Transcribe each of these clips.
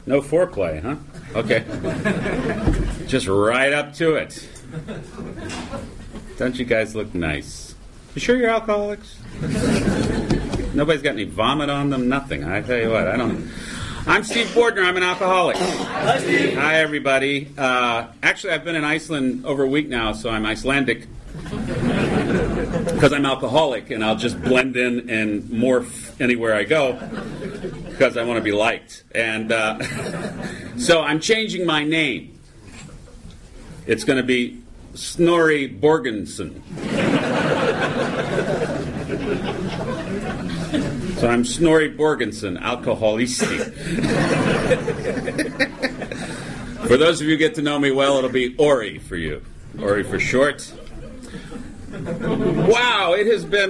No foreplay, huh? Okay. Just right up to it. Don't you guys look nice? You sure you're alcoholics? Nobody's got any vomit on them? Nothing. I tell you what, I don't... I'm Steve Bordner. I'm an alcoholic. Hi, Steve. Hi, everybody. Actually, I've been in Iceland over a week now, so I'm Icelandic. Because I'm alcoholic, and I'll just blend in and morph anywhere I go because I want to be liked. And so I'm changing my name. It's going to be Snorri Borgensen. So I'm Snorri Borgensen, alcoholisti. For those of you who get to know me well, it'll be Ori for you. Ori for short. Wow, it has been...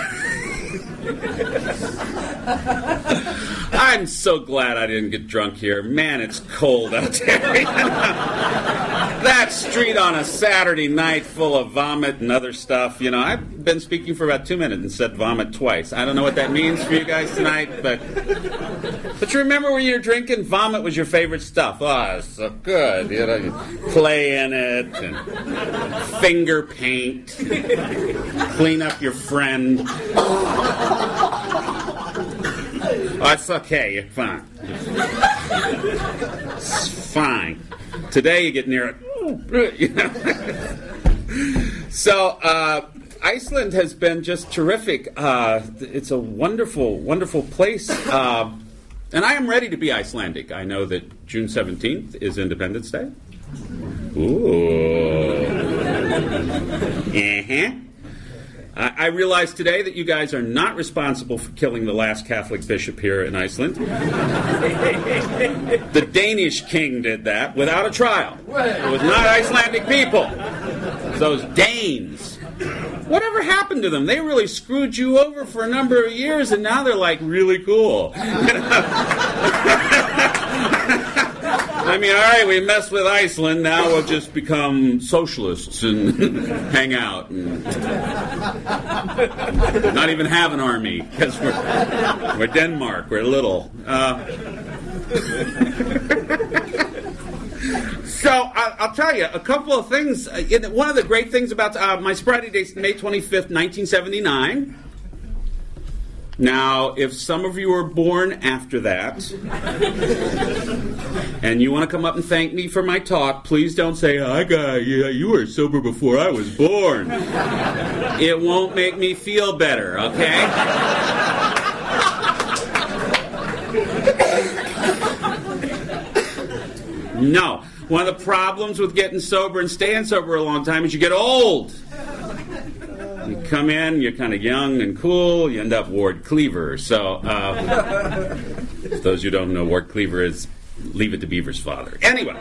I'm so glad I didn't get drunk here. Man, it's cold out there. That street on a Saturday night full of vomit and other stuff. You know, I've been speaking for about 2 minutes and said vomit twice. I don't know what that means for you guys tonight, but you remember when you were drinking, vomit was your favorite stuff. Oh, it's so good. You know, you play in it and finger paint, clean up your friend. Oh, it's okay. You're fine. It's fine. Today you get near it. You know? So, Iceland has been just terrific. It's a wonderful, wonderful place. And I am ready to be Icelandic. I know that June 17th is Independence Day. Ooh. Uh-huh. I realize today that you guys are not responsible for killing the last Catholic bishop here in Iceland. The Danish king did that without a trial. It was not Icelandic people. It was those Danes. Whatever happened to them? They really screwed you over for a number of years, and now they're like really cool. I mean, all right, we messed with Iceland. Now we'll just become socialists and hang out. And not even have an army, because we're Denmark. We're little. So I'll tell you a couple of things. One of the great things about my sobriety date is May 25th, 1979. Now, if some of you were born after that, and you want to come up and thank me for my talk, please don't say, you were sober before I was born. It won't make me feel better, okay? No. One of the problems with getting sober and staying sober a long time is you get old. You come in, you're kind of young and cool, you end up Ward Cleaver. So, for those who don't know, Ward Cleaver is Leave It to Beaver's father. Anyway.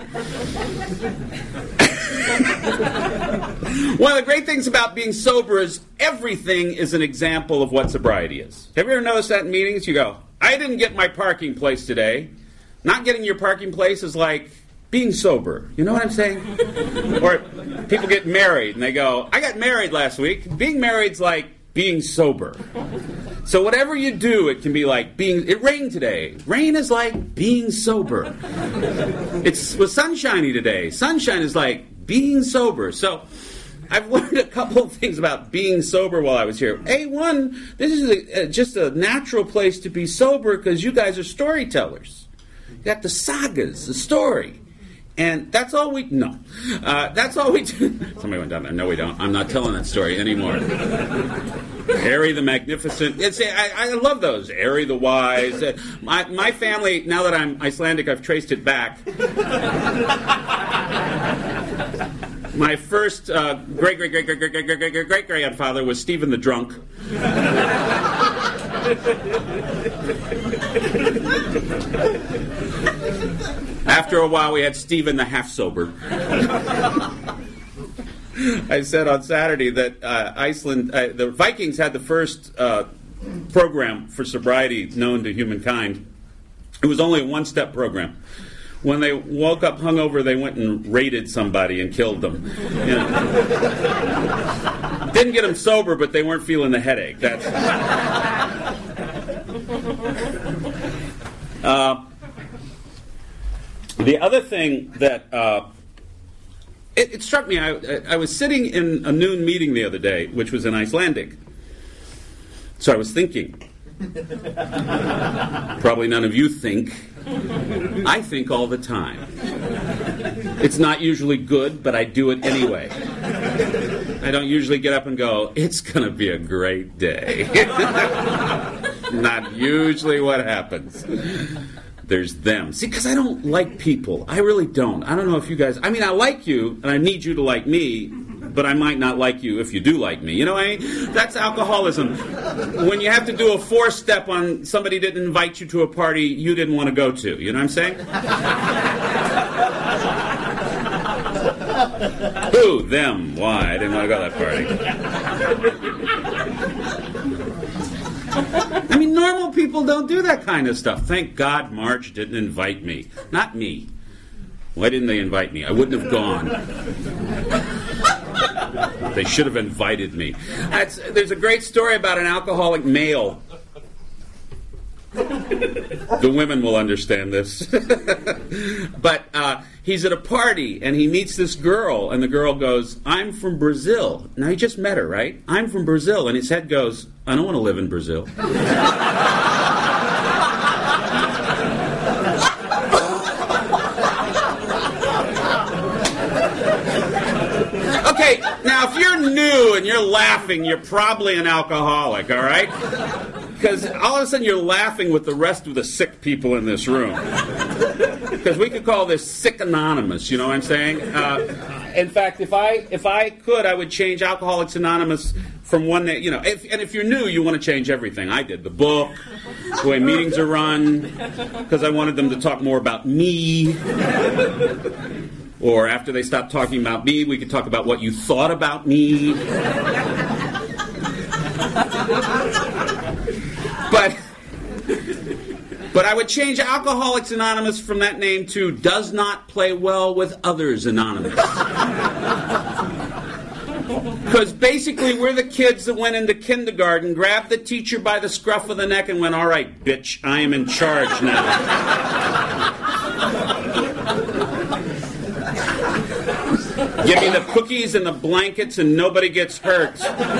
One of the great things about being sober is everything is an example of what sobriety is. Have you ever noticed that in meetings? You go, I didn't get my parking place today. Not getting your parking place is like being sober. You know what I'm saying? Or people get married and they go, I got married last week. Being married's like being sober. So whatever you do, it can be like it rained today. Rain is like being sober. It was sunshiny today. Sunshine is like being sober. So I've learned a couple of things about being sober while I was here. One, this is just a natural place to be sober because you guys are storytellers. You got the sagas, the story. And that's all we... No. That's all we do. Somebody went down there. No, we don't. I'm not telling that story anymore. Ari the Magnificent. I love those. Ari the Wise. My family, now that I'm Icelandic, I've traced it back. My first great-great-great-great-great-great-great-grandfather was Stephen the Drunk. After a while, we had Stephen the Half-Sober. I said on Saturday that Iceland, the Vikings had the first program for sobriety known to humankind. It was only a one-step program. When they woke up hungover, they went and raided somebody and killed them. You know. Didn't get them sober, but they weren't feeling the headache. That's. The other thing that it struck me, I was sitting in a noon meeting the other day, which was in Icelandic. So I was thinking. Probably none of you think. I think all the time. It's not usually good, but I do it anyway. I don't usually get up and go, it's going to be a great day. Not usually what happens. There's them. See, because I don't like people. I really don't. I don't know if you guys... I mean, I like you, and I need you to like me, but I might not like you if you do like me. You know what I mean? That's alcoholism. When you have to do a four-step on somebody didn't invite you to a party you didn't want to go to. You know what I'm saying? Who? Them. Why? I didn't want to go to that party. I mean, normal people don't do that kind of stuff. Thank God Marge didn't invite me. Not me. Why didn't they invite me? I wouldn't have gone. They should have invited me. There's a great story about an alcoholic male. The women will understand this. But he's at a party, and he meets this girl, and the girl goes, I'm from Brazil. Now, he just met her, right? I'm from Brazil. And his head goes, I don't want to live in Brazil. Okay, now if you're new and you're laughing, you're probably an alcoholic, all right? Because all of a sudden you're laughing with the rest of the sick people in this room. Because we could call this Sick Anonymous, you know what I'm saying? In fact, if I could, I would change Alcoholics Anonymous from one that, you know, if you're new, you want to change everything. I did the book, the way meetings are run, because I wanted them to talk more about me. Or after they stopped talking about me, we could talk about what you thought about me. But I would change Alcoholics Anonymous from that name to Does Not Play Well with Others Anonymous. Because basically we're the kids that went into kindergarten, grabbed the teacher by the scruff of the neck and went, all right, bitch, I am in charge now. Give me the cookies and the blankets and nobody gets hurt.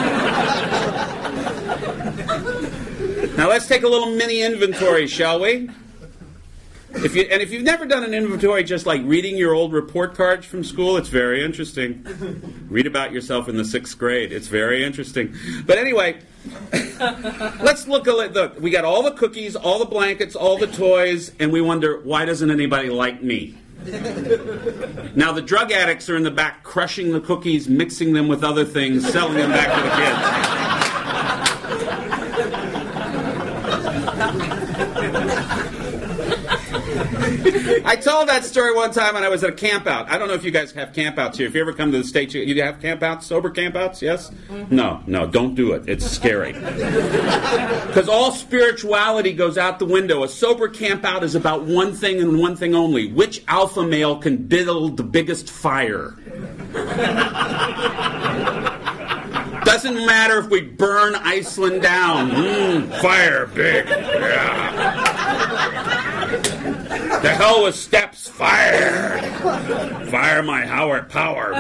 Now let's take a little mini inventory, shall we? If you've never done an inventory just like reading your old report cards from school, it's very interesting. Read about yourself in the 6th grade. It's very interesting. But anyway, let's look. We got all the cookies, all the blankets, all the toys, and we wonder, why doesn't anybody like me? Now the drug addicts are in the back crushing the cookies, mixing them with other things, selling them back to the kids. I told that story one time when I was at a campout. I don't know if you guys have campouts here. If you ever come to the States, you have campouts, sober campouts, yes? No, don't do it. It's scary. Because all spirituality goes out the window. A sober campout is about one thing and one thing only. Which alpha male can build the biggest fire? Doesn't matter if we burn Iceland down. Fire, big. Yeah. The hell with steps, fire! Fire my Howard power.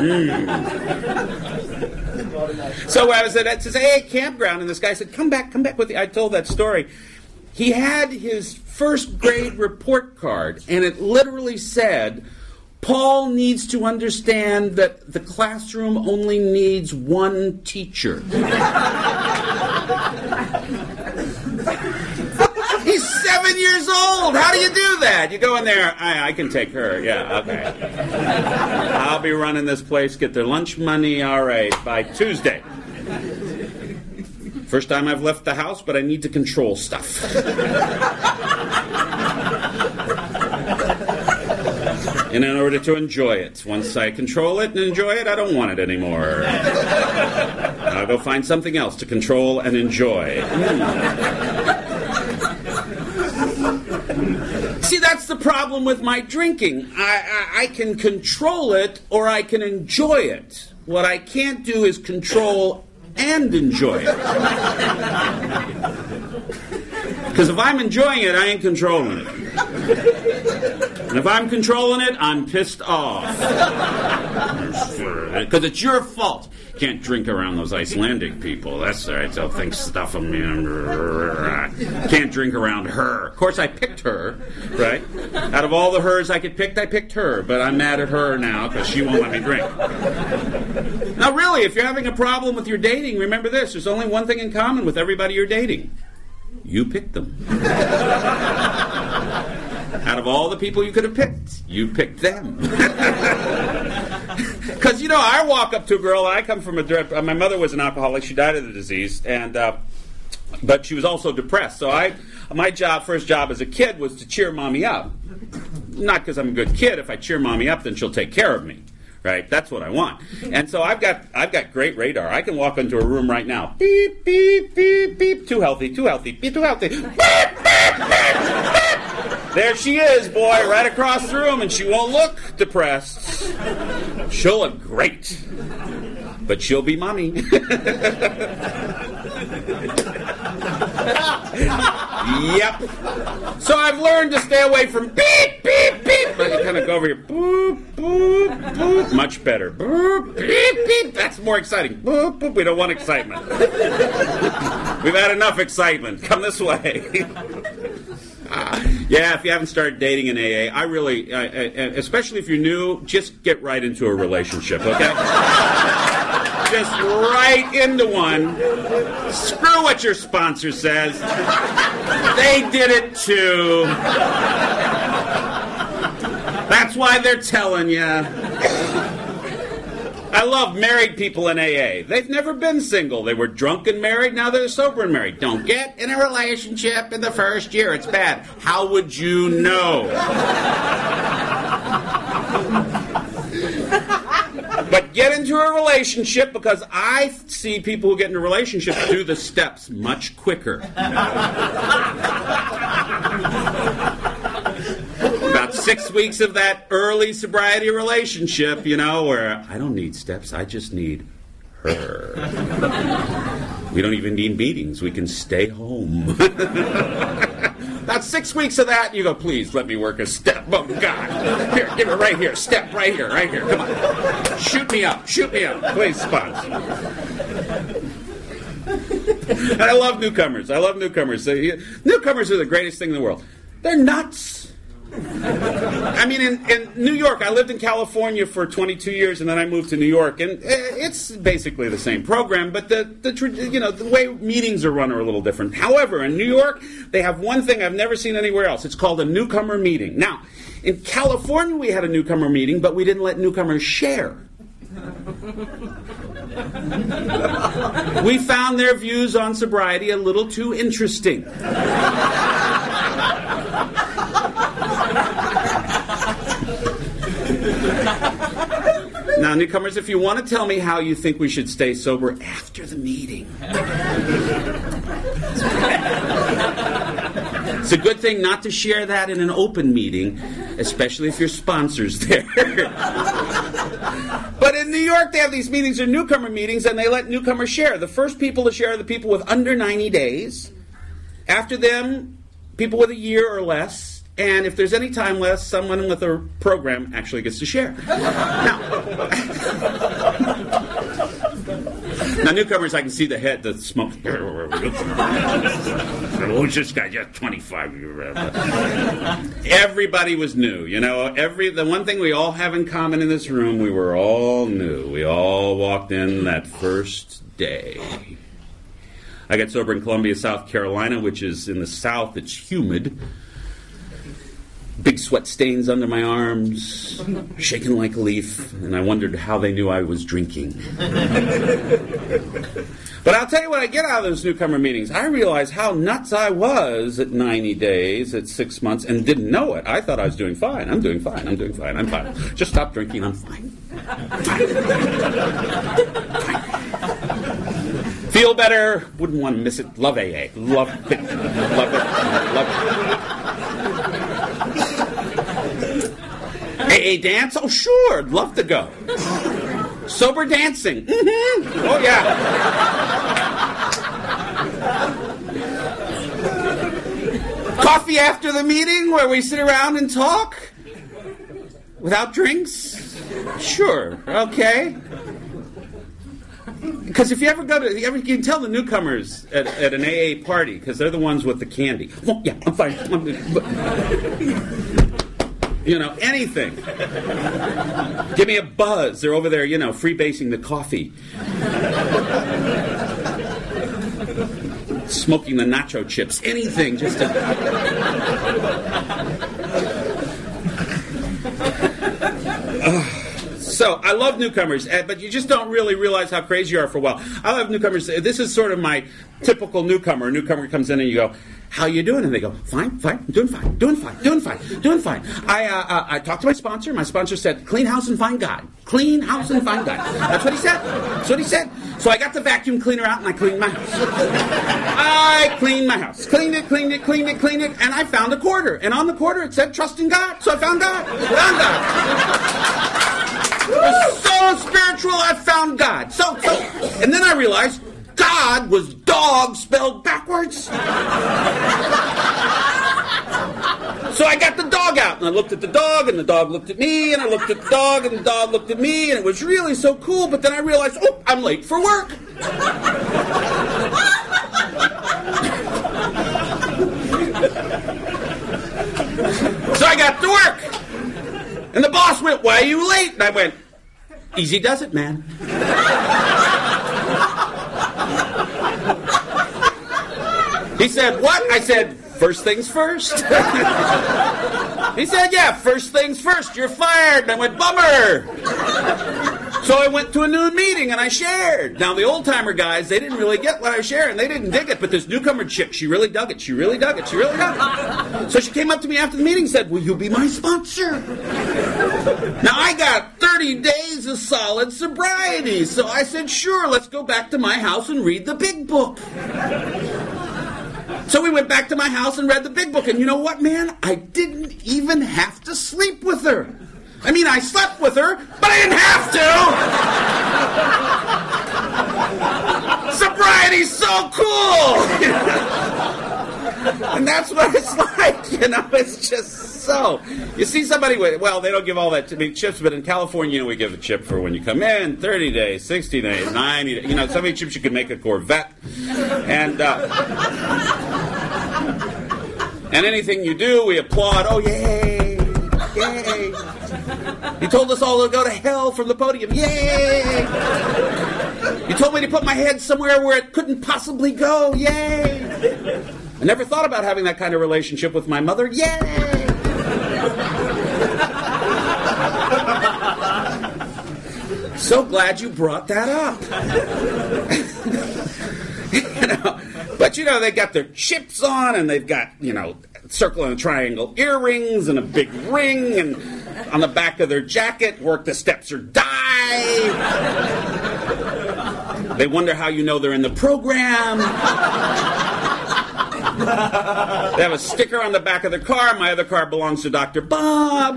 So I was at a campground, and this guy said, come back with you. I told that story. He had his 1st grade report card, and it literally said, Paul needs to understand that the classroom only needs one teacher. He's 7 years old. How do you do that? You go in there, I can take her. Yeah, okay. I'll be running this place, get their lunch money, all right, by Tuesday. First time I've left the house, but I need to control stuff. And in order to enjoy it. Once I control it and enjoy it, I don't want it anymore. I'll go find something else to control and enjoy. See, that's the problem with my drinking. I can control it or I can enjoy it. What I can't do is control and enjoy it. Because if I'm enjoying it, I ain't controlling it. And if I'm controlling it, I'm pissed off. Because it's your fault. Can't drink around those Icelandic people. That's all right. So think stuff them. Can't drink around her. Of course, I picked her, right? Out of all the hers I picked her. But I'm mad at her now because she won't let me drink. Now, really, if you're having a problem with your dating, remember this. There's only one thing in common with everybody you're dating. You picked them. Out of all the people you could have picked, you picked them. Because, I walk up to a girl, and I come from my mother was an alcoholic. She died of the disease, but she was also depressed. So my first job as a kid was to cheer mommy up. Not because I'm a good kid. If I cheer mommy up, then she'll take care of me. Right? That's what I want. And so I've got great radar. I can walk into a room right now. Beep, beep, beep, beep. Too healthy, beep, too healthy. Beep, beep, beep, beep. There she is, boy, right across the room, and she won't look depressed. She'll look great. But she'll be mommy. Yep. So I've learned to stay away from beep, beep, beep. But you kind of go over here. Boop, boop, boop. Much better. Boop, beep, beep. That's more exciting. Boop, boop. We don't want excitement. We've had enough excitement. Come this way. Yeah, if you haven't started dating in AA, I really, especially if you're new, just get right into a relationship, okay? Just right into one. Screw what your sponsor says. They did it too. That's why they're telling you. I love married people in AA. They've never been single. They were drunk and married, now they're sober and married. Don't get in a relationship in the first year. It's bad. How would you know? But get into a relationship, because I see people who get into relationships do the steps much quicker. About 6 weeks of that early sobriety relationship, where I don't need steps, I just need her. We don't even need meetings, we can stay home. About 6 weeks of that, you go, please let me work a step. Oh, God. Here, give it right here. Step right here, right here. Come on. Shoot me up, please, sponsor. And I love newcomers. Newcomers are the greatest thing in the world. They're nuts. I mean, in New York, I lived in California for 22 years, and then I moved to New York, and it's basically the same program, but the way meetings are run are a little different. However, in New York, they have one thing I've never seen anywhere else. It's called a newcomer meeting. Now, in California, we had a newcomer meeting, but we didn't let newcomers share. We found their views on sobriety a little too interesting. Now, newcomers, if you want to tell me how you think we should stay sober after the meeting. It's a good thing not to share that in an open meeting, especially if your sponsor's there. But in New York, they have these meetings, they're newcomer meetings, and they let newcomers share. The first people to share are the people with under 90 days. After them, people with a year or less. And if there's any time left, someone with a program actually gets to share. Now, newcomers, I can see the smoke. Who's this guy? Just 25. Everybody was new. The one thing we all have in common in this room, we were all new. We all walked in that first day. I got sober in Columbia, South Carolina, which is in the south. It's humid. Big sweat stains under my arms, shaking like a leaf, and I wondered how they knew I was drinking. But I'll tell you what I get out of those newcomer meetings. I realized how nuts I was at 90 days, at 6 months, and didn't know it. I thought I was doing fine. I'm doing fine. Just stop drinking. I'm fine. Feel better. Wouldn't want to miss it. Love AA. Love it. AA dance? Oh, sure. I'd love to go. Sober dancing. Mm-hmm. Oh, yeah. Coffee after the meeting where we sit around and talk? Without drinks? Sure, okay. Because if you ever you can tell the newcomers at an AA party, because they're the ones with the candy. Oh, yeah, I'm fine. Anything. Give me a buzz. They're over there, freebasing the coffee. Smoking the nacho chips. Anything, just to... So, I love newcomers, but you just don't really realize how crazy you are for a while. I love newcomers. This is sort of my typical newcomer. A newcomer comes in and you go, how you doing? And they go, fine, doing fine. I talked to my sponsor. My sponsor said, clean house and find God. Clean house and find God. That's what he said. So I got the vacuum cleaner out and I cleaned my house. I cleaned my house. Cleaned it, and I found a quarter. And on the quarter it said, trust in God. So I found God. It was so spiritual, I found God. So, and then I realized God was dog spelled backwards. So I got the dog out, and I looked at the dog, and the dog looked at me, and I looked at the dog, and the dog looked at me, and it was really so cool, but then I realized, I'm late for work. So I got to work. And the boss went, why are you late? And I went, easy does it, man. He said, what? I said, first things first. He said, yeah, first things first. You're fired. And I went, bummer. So I went to a new meeting and I shared. Now, the old-timer guys, they didn't really get what I shared, and they didn't dig it. But this newcomer chick, she really dug it. So she came up to me after the meeting and said, will you be my sponsor? Now, I got 30 days of solid sobriety. So I said, sure, let's go back to my house and read the big book. So we went back to my house and read the big book. And you know what, man? I didn't even have to sleep with her. I mean, I slept with her, but I didn't have to! Sobriety's so cool! And that's what it's like, it's just so... You see somebody with... Well, they don't give all that chips, but in California, we give a chip for when you come in, 30 days, 60 days, 90 days. So many chips you can make a Corvette. And anything you do, we applaud. Oh, yay! Yay! You told us all to go to hell from the podium. Yay! You told me to put my head somewhere where it couldn't possibly go. Yay! I never thought about having that kind of relationship with my mother. Yay! So glad you brought that up. But they got their chips on, and they've got, circle and triangle earrings and a big ring, and on the back of their jacket, work the steps or die. They wonder how you know they're in the program. They have a sticker on the back of their car. My other car belongs to Dr. Bob.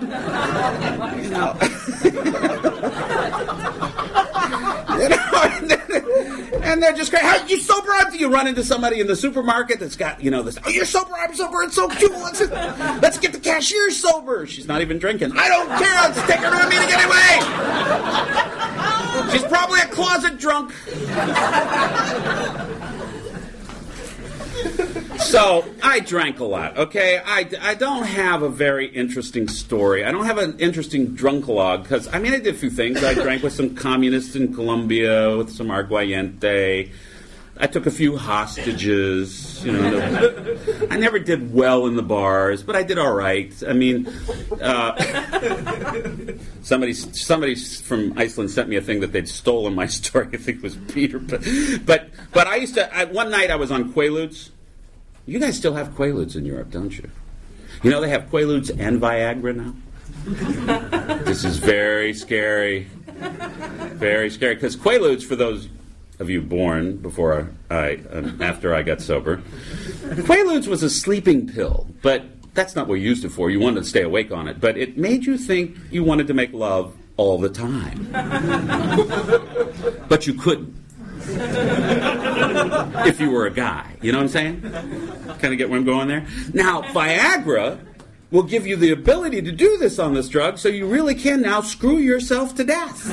And they're just great. How you sober up? Do you run into somebody in the supermarket that's got, this? Oh, you're sober. I'm sober. It's so cool. Let's get the cashier sober. She's not even drinking. I don't care. Let's take her to a meeting anyway. She's probably a closet drunk. So, I drank a lot, okay? I don't have a very interesting story. I don't have an interesting drunk-a-log, because, I did a few things. I drank with some communists in Colombia, with some Arguayente. I took a few hostages. I never did well in the bars, but I did all right. Somebody from Iceland sent me a thing that they'd stolen my story. I think it was Peter. But I used to... one night I was on Quaaludes. You guys still have Quaaludes in Europe, don't you? They have Quaaludes and Viagra now. This is very scary. Very scary. Because Quaaludes, for those of you born before after I got sober, Quaaludes was a sleeping pill, but that's not what you used it for. You wanted to stay awake on it. But it made you think you wanted to make love all the time. But you couldn't. If you were a guy. You know what I'm saying? Kind of get where I'm going there? Now, Viagra will give you the ability to do this on this drug, so you really can now screw yourself to death.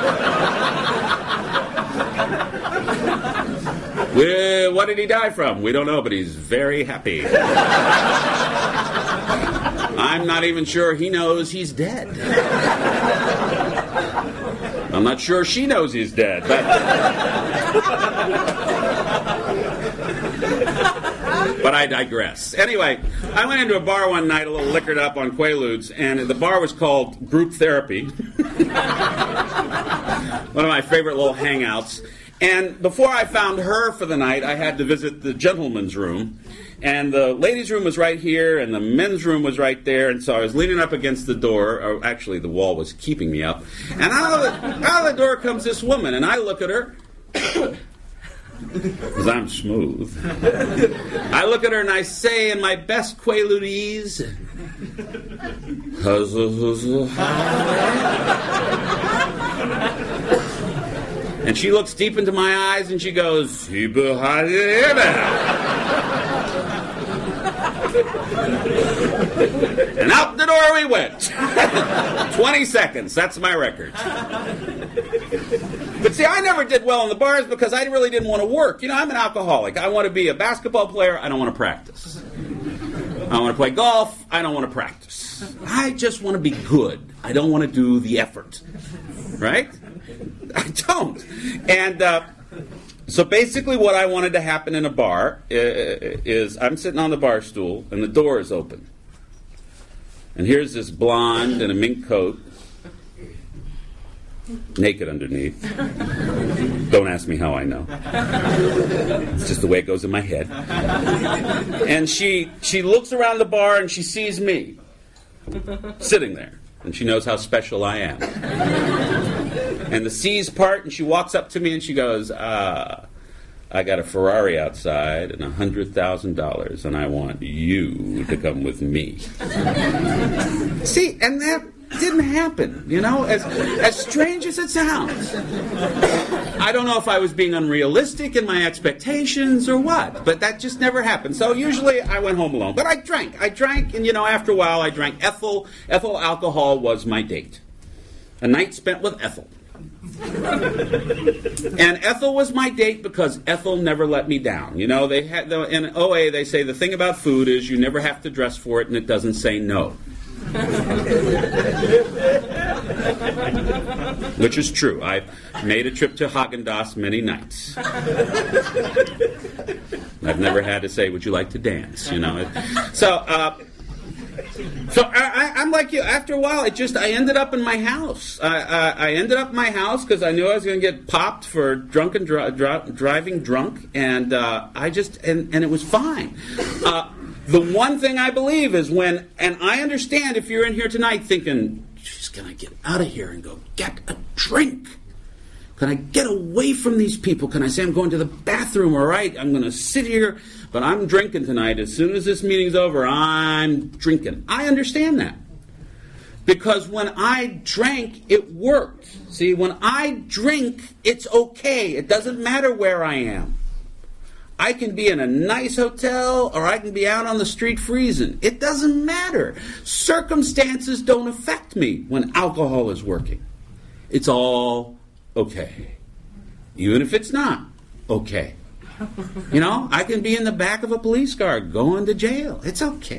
What did he die from? We don't know, but he's very happy. I'm not even sure he knows he's dead. I'm not sure she knows he's dead, but I digress. Anyway, I went into a bar one night, a little liquored up on Quaaludes, and the bar was called Group Therapy. One of my favorite little hangouts. And before I found her for the night, I had to visit the gentleman's room. And the ladies' room was right here, and the men's room was right there. And so I was leaning up against the door. Or actually, the wall was keeping me up. And out of the door comes this woman, and I look at her. Because I'm smooth. I look at her and I say in my best Quaaludes, and she looks deep into my eyes and she goes, and out the door we went. 20 seconds, that's my record. But see, I never did well in the bars because I really didn't want to work. You know, I'm an alcoholic. I want to be a basketball player. I don't want to practice. I want to play golf. I don't want to practice. I just want to be good. I don't want to do the effort. Right? I don't. And so basically what I wanted to happen in a bar is I'm sitting on the bar stool and the door is open. And here's this blonde in a mink coat, naked underneath. Don't ask me how I know. It's just the way it goes in my head. And she looks around the bar and she sees me sitting there. And she knows how special I am. And the C's part, and she walks up to me and she goes, I got a Ferrari outside and $100,000, and I want you to come with me. See, and that didn't happen, you know, as strange as it sounds. I don't know if I was being unrealistic in my expectations or what, but that just never happened. So usually I went home alone. But I drank, and, you know, after a while I drank Ethel. Ethel alcohol was my date. A night spent with Ethel. And Ethel was my date because Ethel never let me down. You know, they had in OA they say the thing about food is you never have to dress for it and it doesn't say no. Which is true. I've made a trip to Haagen-Dazs many nights. I've never had to say, would you like to dance? You know. So I'm like you. After a while, I ended up in my house. I ended up in my house because I knew I was going to get popped for driving drunk, and and it was fine. The one thing I believe is and I understand if you're in here tonight thinking, she's going to get out of here and go get a drink. Can I get away from these people? Can I say I'm going to the bathroom? All right, I'm going to sit here, but I'm drinking tonight. As soon as this meeting's over, I'm drinking. I understand that. Because when I drank, it worked. See, when I drink, it's okay. It doesn't matter where I am. I can be in a nice hotel or I can be out on the street freezing. It doesn't matter. Circumstances don't affect me when alcohol is working. It's all okay. Even if it's not okay. You know, I can be in the back of a police car going to jail. It's okay.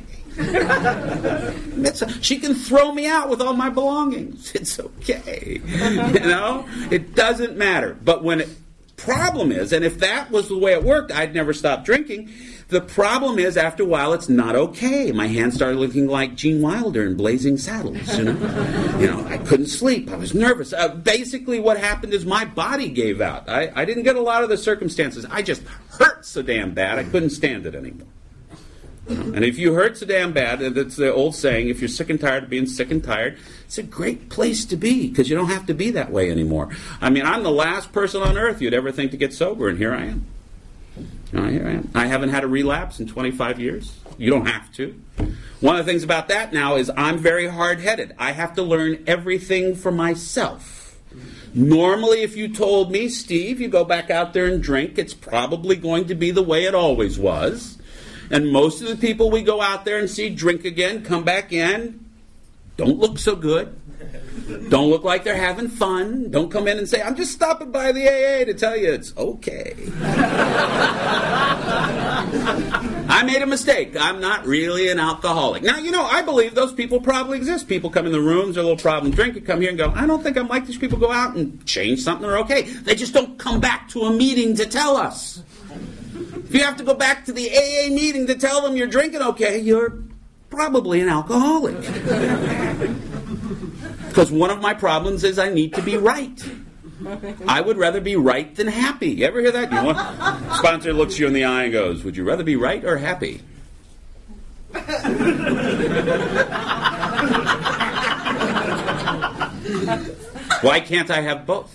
She can throw me out with all my belongings. It's okay. You know, it doesn't matter. But when problem is, and if that was the way it worked, I'd never stop drinking. The problem is, after a while, it's not okay. My hands started looking like Gene Wilder in Blazing Saddles, you know. I couldn't sleep. I was nervous. Basically, what happened is my body gave out. I didn't get a lot of the circumstances. I just hurt so damn bad, I couldn't stand it anymore. And if you hurt so damn bad, that's the old saying, if you're sick and tired of being sick and tired, it's a great place to be, because you don't have to be that way anymore. I mean, I'm the last person on earth you'd ever think to get sober, and here I am. Here I am. I haven't had a relapse in 25 years. You don't have to. One of the things about that now is I'm very hard-headed. I have to learn everything for myself. Normally, if you told me, Steve, you go back out there and drink, it's probably going to be the way it always was. And most of the people we go out there and see drink again, come back in, don't look so good. Don't look like they're having fun. Don't come in and say, I'm just stopping by the AA to tell you it's okay. I made a mistake. I'm not really an alcoholic. Now, I believe those people probably exist. People come in the rooms, they're a little problem drinking, come here and go, I don't think I'm like these people. Go out and change something, they're okay. They just don't come back to a meeting to tell us. If you have to go back to the AA meeting to tell them you're drinking okay, you're probably an alcoholic. Because one of my problems is I need to be right. I would rather be right than happy. You ever hear that? Sponsor looks you in the eye and goes, would you rather be right or happy? Why can't I have both?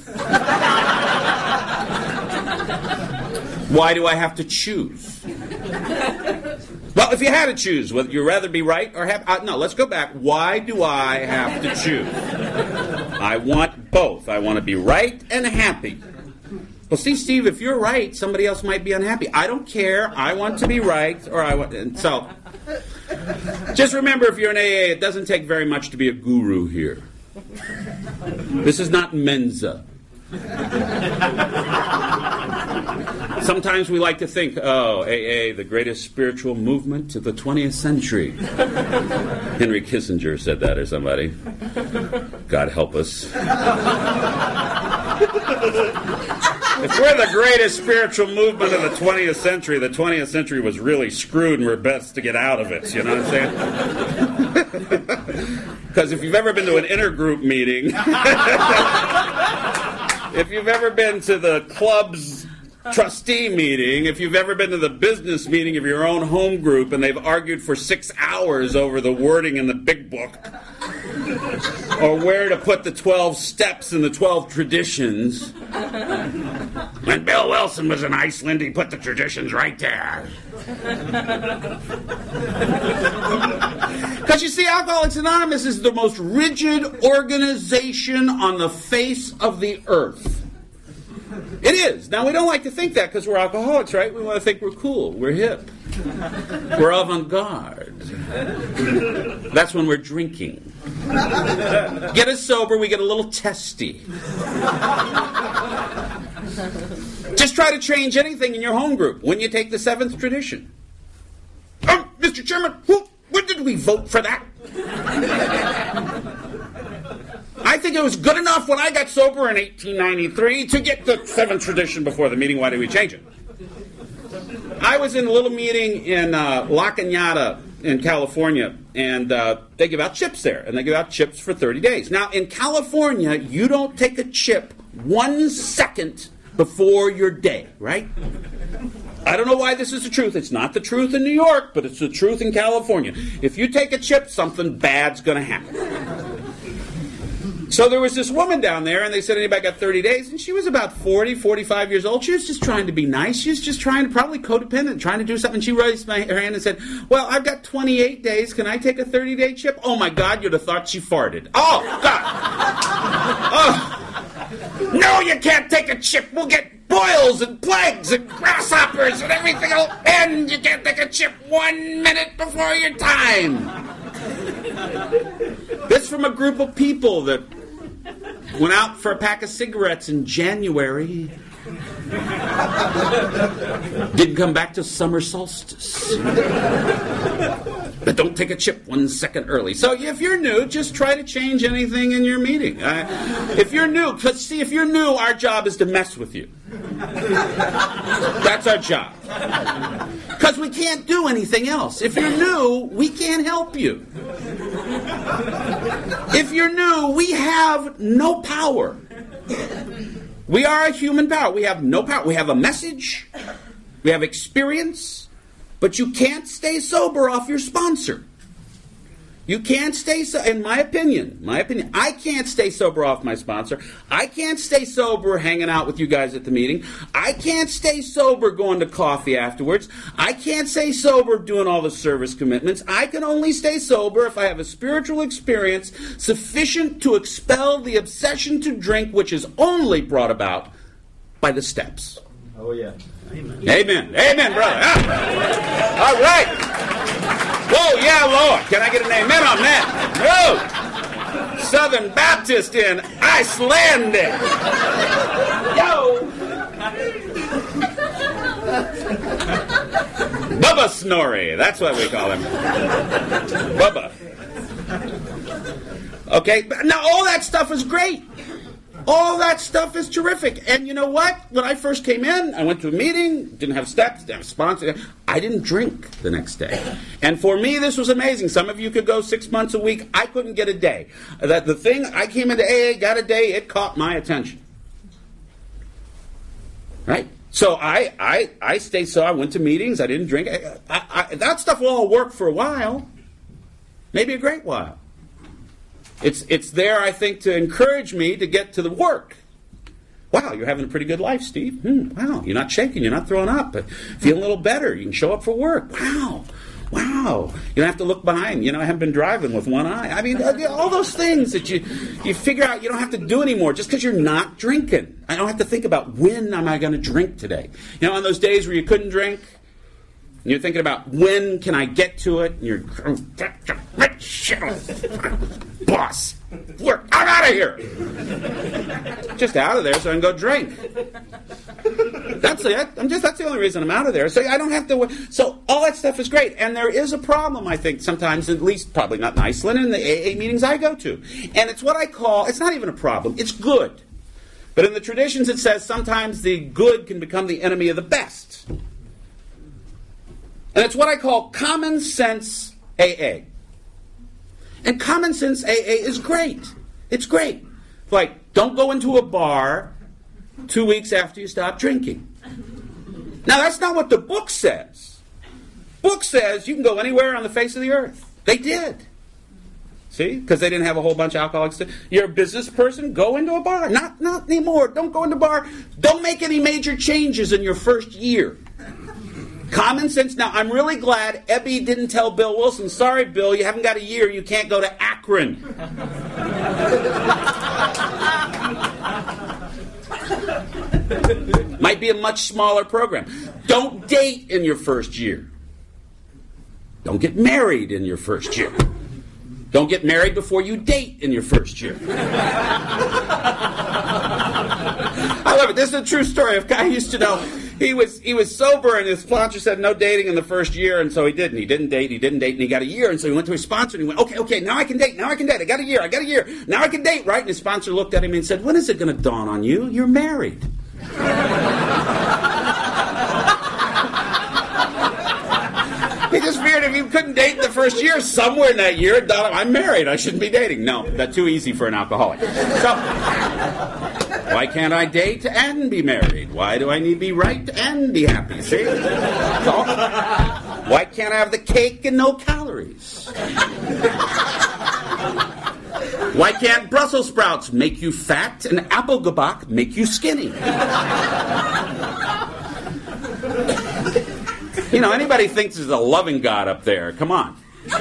Why do I have to choose? Well, if you had to choose, would you rather be right or happy? No, let's go back. Why do I have to choose? I want both. I want to be right and happy. Well, see, Steve, if you're right, somebody else might be unhappy. I don't care. I want to be right, or I want. And so, just remember, if you're an AA, it doesn't take very much to be a guru here. This is not Mensa. Sometimes we like to think, AA, the greatest spiritual movement of the 20th century. Henry Kissinger said that, or somebody. God help us. If we're the greatest spiritual movement of the 20th century was really screwed and we're best to get out of it. You know what I'm saying? Because if you've ever been to an intergroup meeting, if you've ever been to the club's trustee meeting, if you've ever been to the business meeting of your own home group and they've argued for 6 hours over the wording in the big book, or where to put the 12 steps and the 12 traditions. When Bill Wilson was in Iceland, he put the traditions right there. Because you see, Alcoholics Anonymous is the most rigid organization on the face of the earth. It is. Now, we don't like to think that because we're alcoholics, right? We want to think we're cool, we're hip, we're avant-garde. That's when we're drinking. Get us sober, we get a little testy. Just try to change anything in your home group when you take the 7th tradition. Mr. Chairman, when did we vote for that? I think it was good enough when I got sober in 1893 to get the 7th tradition before the meeting. Why did we change it? I was in a little meeting in La Cañada in California, and they give out chips there, and they give out chips for 30 days. Now, in California, you don't take a chip 1 second before your day, right? I don't know why this is the truth. It's not the truth in New York, but it's the truth in California. If you take a chip, something bad's going to happen. So there was this woman down there, and they said, anybody got 30 days? And she was about 40, 45 years old. She was just trying to be nice. She was just trying to, probably codependent, trying to do something. She raised her hand and said, well, I've got 28 days. Can I take a 30-day chip? Oh, my God, you'd have thought she farted. Oh, God. Oh. No, you can't take a chip. We'll get boils and plagues and grasshoppers and everything else. And you can't take a chip 1 minute before your time. This from a group of people that went out for a pack of cigarettes in January. Didn't come back till summer solstice. But don't take a chip 1 second early. So if you're new, just try to change anything in your meeting. If you're new, because see, if you're new, our job is to mess with you. That's our job. Because we can't do anything else. If you're new, we can't help you. If you're new, we have no power. We are a human power. We have no power. We have a message. We have experience. But you can't stay sober off your sponsor. You can't stay in my opinion, I can't stay sober off my sponsor. I can't stay sober hanging out with you guys at the meeting. I can't stay sober going to coffee afterwards. I can't stay sober doing all the service commitments. I can only stay sober if I have a spiritual experience sufficient to expel the obsession to drink, which is only brought about by the steps. Oh, yeah. Amen. Amen, brother. Ah. All right. Whoa, yeah, Lord. Can I get an amen on that? No. Southern Baptist in Iceland. Yo. Bubba Snorri. That's what we call him. Bubba. Okay. Now, all that stuff is great. All that stuff is terrific. And you know what? When I first came in, I went to a meeting, didn't have steps, didn't have a sponsor. I didn't drink the next day. And for me, this was amazing. Some of you could go 6 months a week. I couldn't get a day. That the thing, I came into AA, got a day, it caught my attention. Right? So I stayed, so I went to meetings, I didn't drink. That stuff will all work for a while. Maybe a great while. It's there, I think, to encourage me to get to the work. Wow, you're having a pretty good life, Steve. Wow, you're not shaking, you're not throwing up, but feeling a little better. You can show up for work. Wow. You don't have to look behind. I haven't been driving with one eye. I mean, all those things that you figure out you don't have to do anymore just because you're not drinking. I don't have to think about when am I going to drink today. On those days where you couldn't drink, and you're thinking about when can I get to it, and you're, boss, work, I'm out of here. Just out of there so I can go drink. That's it. That's the only reason I'm out of there. So I don't have to. So all that stuff is great. And there is a problem, I think, sometimes, at least probably not in Iceland, in the AA meetings I go to. And it's what I call, it's not even a problem, it's good. But in the traditions it says sometimes the good can become the enemy of the best. And it's what I call common sense AA. And common sense AA is great. It's great. Like, don't go into a bar 2 weeks after you stop drinking. Now, that's not what the book says. Book says you can go anywhere on the face of the earth. They did. See? Because they didn't have a whole bunch of alcoholics. You're a business person, go into a bar. Not anymore. Don't go into a bar. Don't make any major changes in your first year. Common sense. Now, I'm really glad Ebby didn't tell Bill Wilson, sorry, Bill, you haven't got a year, you can't go to Akron. Might be a much smaller program. Don't date in your first year. Don't get married in your first year. Don't get married before you date in your first year. I love it. This is a true story. A guy used to know. He was sober, and his sponsor said no dating in the first year, and so he didn't. He didn't date, and he got a year, and so he went to his sponsor, and he went, okay, now I can date, I got a year, now I can date, right? And his sponsor looked at him and said, when is it going to dawn on you? You're married. He just figured if you couldn't date the first year, somewhere in that year, I'm married, I shouldn't be dating. No, that's too easy for an alcoholic. So, why can't I date and be married? Why do I need to be right and be happy? See? So, why can't I have the cake and no calories? Why can't Brussels sprouts make you fat and apple gabak make you skinny? Anybody thinks there's a loving God up there? Come on.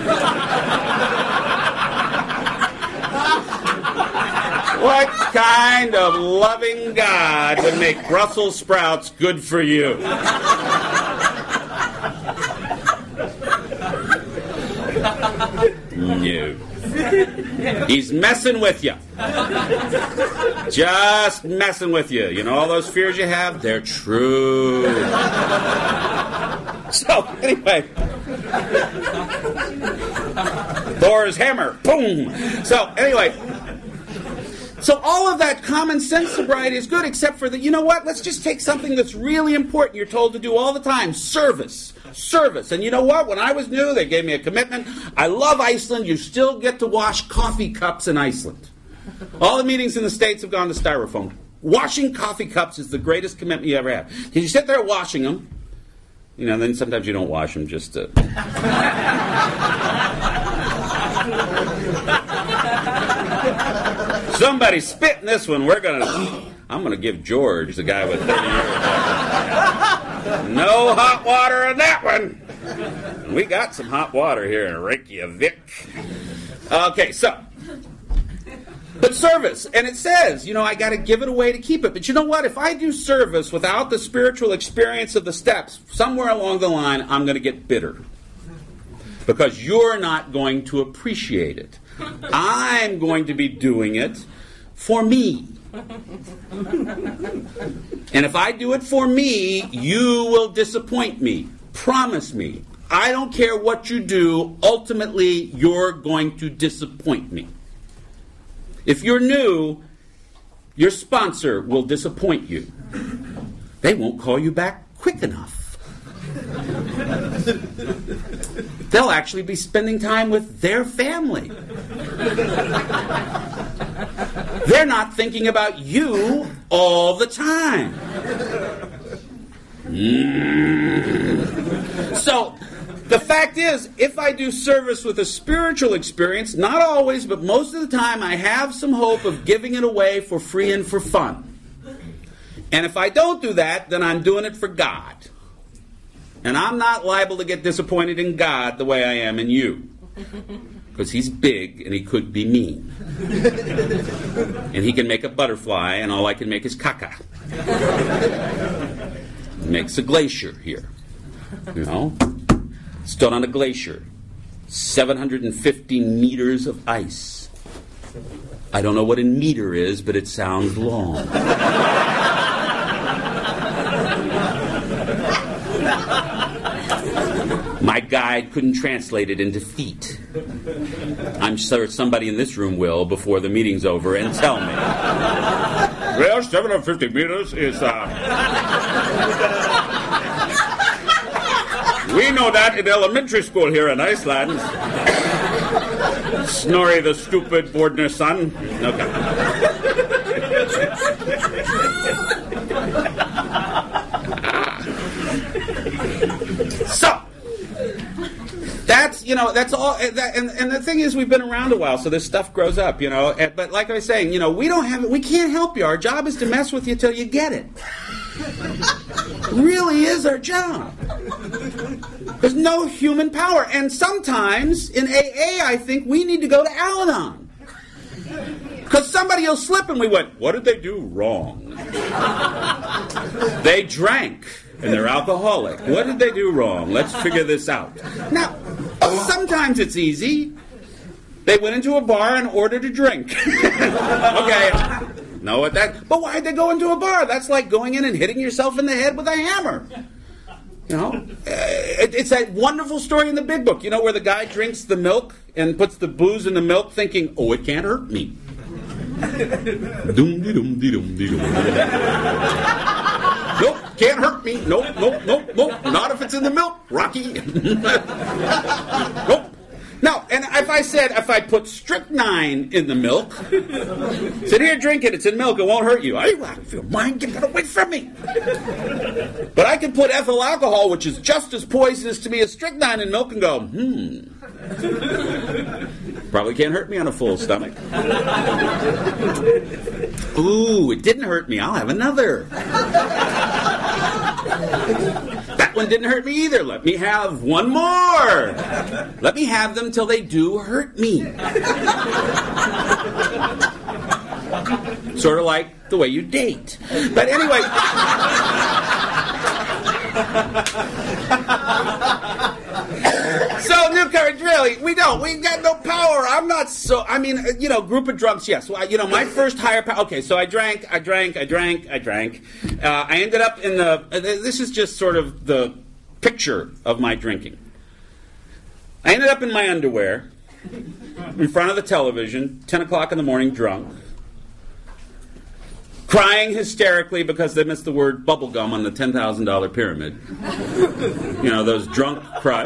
What kind of loving God would make Brussels sprouts good for you? No. He's messing with you. Just messing with you. All those fears you have, they're true. So, anyway. Thor's hammer. Boom. So, anyway. So all of that common sense sobriety is good, except for you know what? Let's just take something that's really important you're told to do all the time. Service. And you know what? When I was new, they gave me a commitment. I love Iceland. You still get to wash coffee cups in Iceland. All the meetings in the States have gone to styrofoam. Washing coffee cups is the greatest commitment you ever have. Because you sit there washing them. Then sometimes you don't wash them just to... Somebody spit in this one. I'm going to give George, the guy with 30 years. No hot water in that one. We got some hot water here in Reykjavik. Okay, so But service, and it says, I got to give it away to keep it. But you know what? If I do service without the spiritual experience of the steps, somewhere along the line, I'm going to get bitter. Because you're not going to appreciate it. I'm going to be doing it for me. And if I do it for me, you will disappoint me. Promise me. I don't care what you do, ultimately you're going to disappoint me. If you're new, your sponsor will disappoint you. They won't call you back quick enough. They'll actually be spending time with their family. They're not thinking about you all the time. So, the fact is, if I do service with a spiritual experience, not always, but most of the time, I have some hope of giving it away for free and for fun. And if I don't do that, then I'm doing it for God. And I'm not liable to get disappointed in God the way I am in you. Because he's big and he could be mean. And he can make a butterfly and all I can make is caca. He makes a glacier here. Stood on a glacier. 750 meters of ice. I don't know what a meter is, but it sounds long. My guide couldn't translate it into feet. I'm sure somebody in this room will before the meeting's over and tell me. Well, 750 meters is... We know that in elementary school here in Iceland. Snorri the stupid Bordner son. Okay. So, that's all. And the thing is, we've been around a while, so this stuff grows up, But like I was saying, we can't help you. Our job is to mess with you till you get it. It really is our job. There's no human power. And sometimes in AA, I think we need to go to Al-Anon. Because somebody will slip and we went, what did they do wrong? They drank and they're alcoholic. What did they do wrong? Let's figure this out. Now, sometimes it's easy. They went into a bar and ordered a drink. Okay. Know what that... But why'd they go into a bar? That's like going in and hitting yourself in the head with a hammer. It's that wonderful story in the Big Book, where the guy drinks the milk and puts the booze in the milk thinking, oh, it can't hurt me. Nope, can't hurt me. Nope. Not if it's in the milk, Rocky. Nope. No, and if I put strychnine in the milk, said, here, drink it, it's in milk, it won't hurt you. I feel mine, get that away from me. But I can put ethyl alcohol, which is just as poisonous to me as strychnine in milk, and go, probably can't hurt me on a full stomach. Ooh, it didn't hurt me, I'll have another. That one didn't hurt me either. Let me have one more. Let me have them till they do hurt me. Sort of like the way you date. But anyway. So, new courage, really, we got no power. I'm not so, group of drunks, yes. Well, my first higher power, okay, so I drank. I ended up in this is just sort of the picture of my drinking. I ended up in my underwear, in front of the television, 10 o'clock in the morning, drunk. Crying hysterically because they missed the word bubblegum on the $10,000 pyramid. Those drunk cries.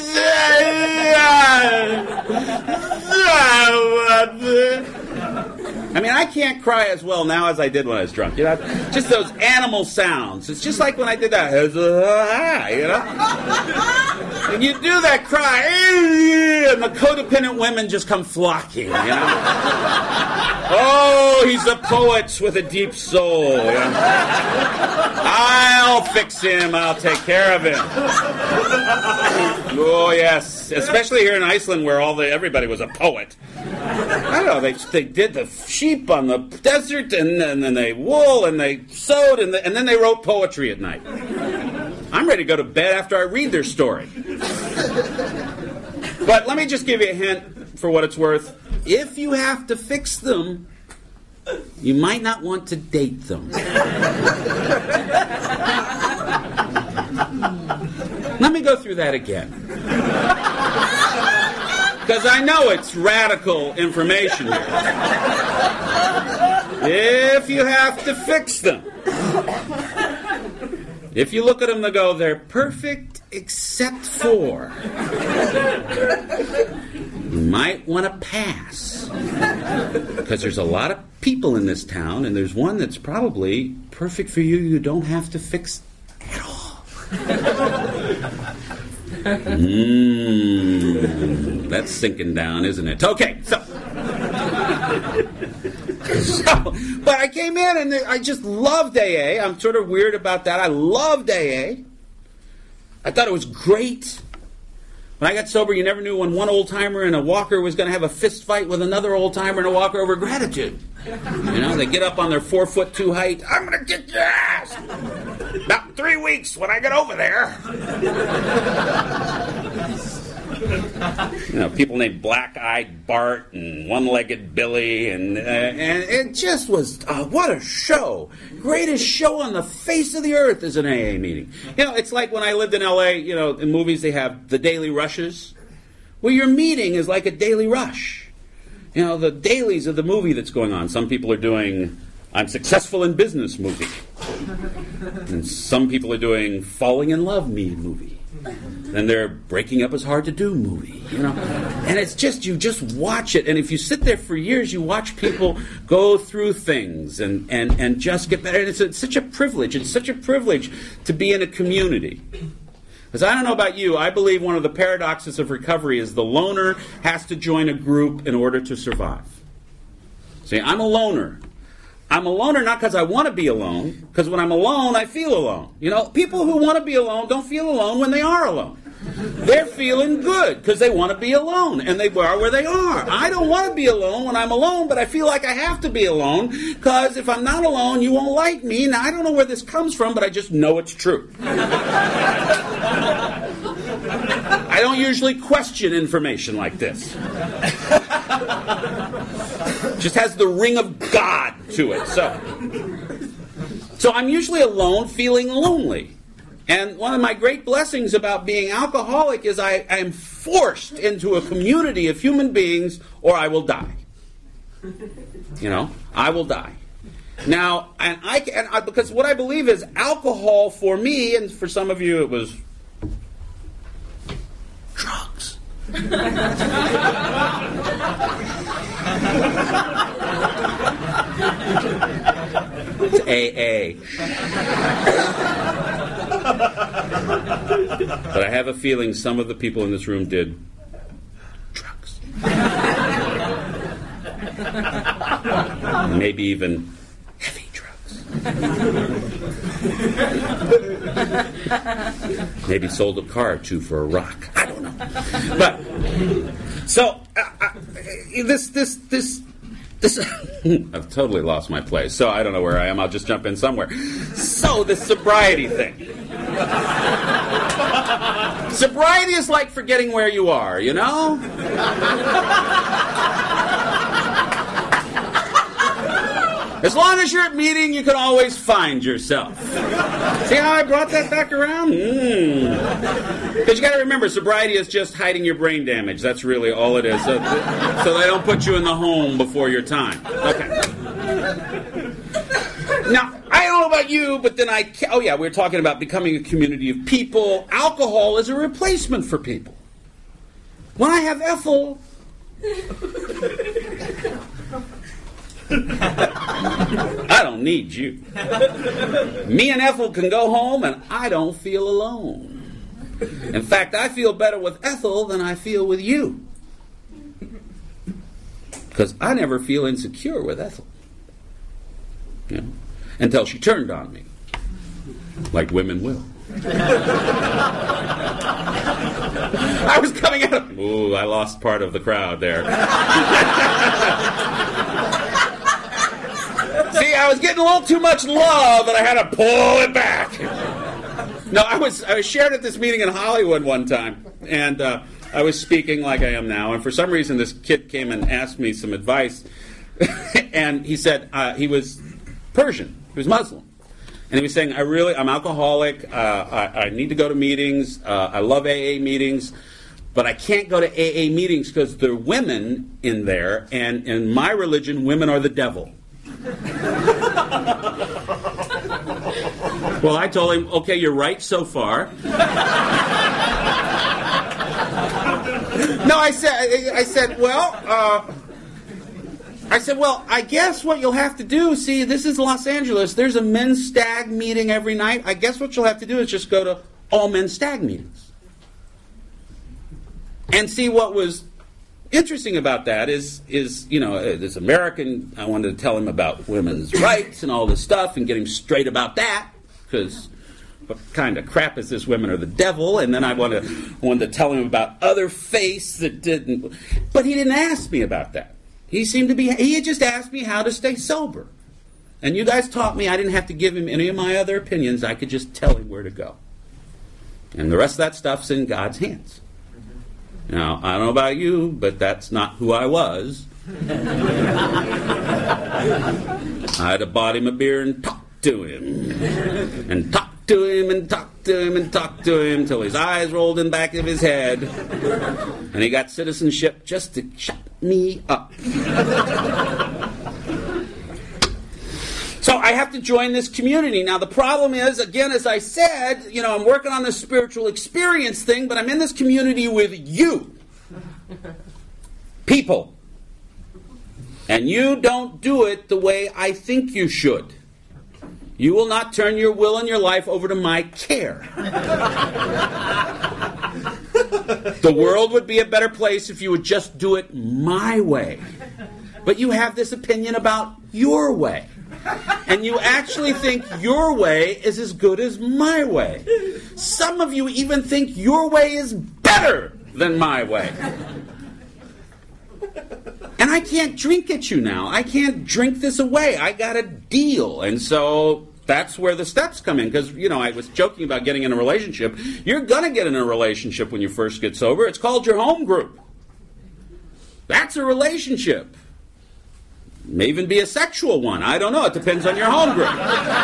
I can't cry as well now as I did when I was drunk. Just those animal sounds. It's just like when I did that. And you do that cry, and the codependent women just come flocking. Oh, he's He's a poet with a deep soul. I'll fix him. I'll take care of him. Oh, yes. Especially here in Iceland where everybody was a poet. I don't know. They did the sheep on the desert, and then they wool, and they sewed, and then they wrote poetry at night. I'm ready to go to bed after I read their story. But let me just give you a hint for what it's worth. If you have to fix them, you might not want to date them. Let me go through that again. Because I know it's radical information here. If you have to fix them, if you look at them and go, they're perfect except for, you might want to pass. Because there's a lot of people in this town, and there's one that's probably perfect for you. You don't have to fix at all. That's sinking down, isn't it? Okay, but I came in and I just loved AA. I'm sort of weird about that. I loved AA. I thought it was great. When I got sober, you never knew when one old-timer and a walker was going to have a fist fight with another old-timer and a walker over gratitude. They get up on their 4'2" height. I'm going to kick your ass! About 3 weeks when I get over there. People named Black-Eyed Bart and One-Legged Billy, and it just was, what a show. Greatest show on the face of the earth is an AA meeting. It's like when I lived in L.A., in movies they have the daily rushes. Well, your meeting is like a daily rush. The dailies of the movie that's going on. Some people are doing I'm successful in business movie. And some people are doing falling in love movie. Then they're breaking up is hard to do movie. And it's just, you just watch it. And if you sit there for years, you watch people go through things and just get better. And it's such a privilege. It's such a privilege to be in a community. Because I don't know about you, I believe one of the paradoxes of recovery is the loner has to join a group in order to survive. See, I'm a loner. I'm a loner not because I want to be alone, because when I'm alone, I feel alone. People who want to be alone don't feel alone when they are alone. They're feeling good because they want to be alone, and they are where they are. I don't want to be alone when I'm alone, but I feel like I have to be alone because if I'm not alone, you won't like me. Now, I don't know where this comes from, but I just know it's true. I don't usually question information like this. It just has the ring of God to it. So I'm usually alone, feeling lonely. And one of my great blessings about being alcoholic is I am forced into a community of human beings or I will die. I will die. Now, because what I believe is alcohol for me, and for some of you it was drugs. It's AA. But I have a feeling some of the people in this room did drugs. Maybe even heavy drugs. Maybe sold a car or two for a rock. I don't know. But, so, this I've totally lost my place, so I don't know where I am. I'll just jump in somewhere. So, this sobriety thing. Sobriety is like forgetting where you are, As long as you're at meeting, you can always find yourself. See how I brought that back around? Because you got to remember, sobriety is just hiding your brain damage. That's really all it is. So they don't put you in the home before your time. Okay. Now, I don't know about you, but then we were talking about becoming a community of people. Alcohol is a replacement for people. When I have Ethel... I don't need you. Me and Ethel can go home and I don't feel alone. In fact, I feel better with Ethel than I feel with you. Because I never feel insecure with Ethel. You know, until she turned on me, like women will. I was coming out of... Ooh, I lost part of the crowd there. See, I was getting a little too much love, and I had to pull it back. No, I was shared at this meeting in Hollywood one time, and I was speaking like I am now, and for some reason this kid came and asked me some advice, and he said he was Persian, he was Muslim. And he was saying, I'm alcoholic, I need to go to meetings, I love AA meetings, but I can't go to AA meetings because there are women in there, and in my religion, women are the devil. Well, I told him, okay, you're right so far. No, I said, well, I guess what you'll have to do, see, this is Los Angeles. There's a men's stag meeting every night. I guess what you'll have to do is just go to all men's stag meetings. And see, what was interesting about that is you know, this American, I wanted to tell him about women's rights and all this stuff and get him straight about that, because what kind of crap is this? Women are the devil. And then I wanted to tell him about other faiths that didn't. But he didn't ask me about that. He had just asked me how to stay sober. And you guys taught me I didn't have to give him any of my other opinions. I could just tell him where to go. And the rest of that stuff's in God's hands. Now, I don't know about you, but that's not who I was. I had to buy him a beer and talk to him. And talk to him and talk to him and talk to him until his eyes rolled in the back of his head. And he got citizenship just to shut me up. So I have to join this community. Now the problem is, again, as I said, you know, I'm working on this spiritual experience thing, but I'm in this community with you. People. And you don't do it the way I think you should. You will not turn your will and your life over to my care. The world would be a better place if you would just do it my way. But you have this opinion about your way. And you actually think your way is as good as my way. Some of you even think your way is better than my way. And I can't drink at you now. I can't drink this away. I got a deal. And so that's where the steps come in. Because, you know, I was joking about getting in a relationship. You're going to get in a relationship when you first get sober. It's called your home group. That's a relationship. May even be a sexual one. I don't know. It depends on your home group.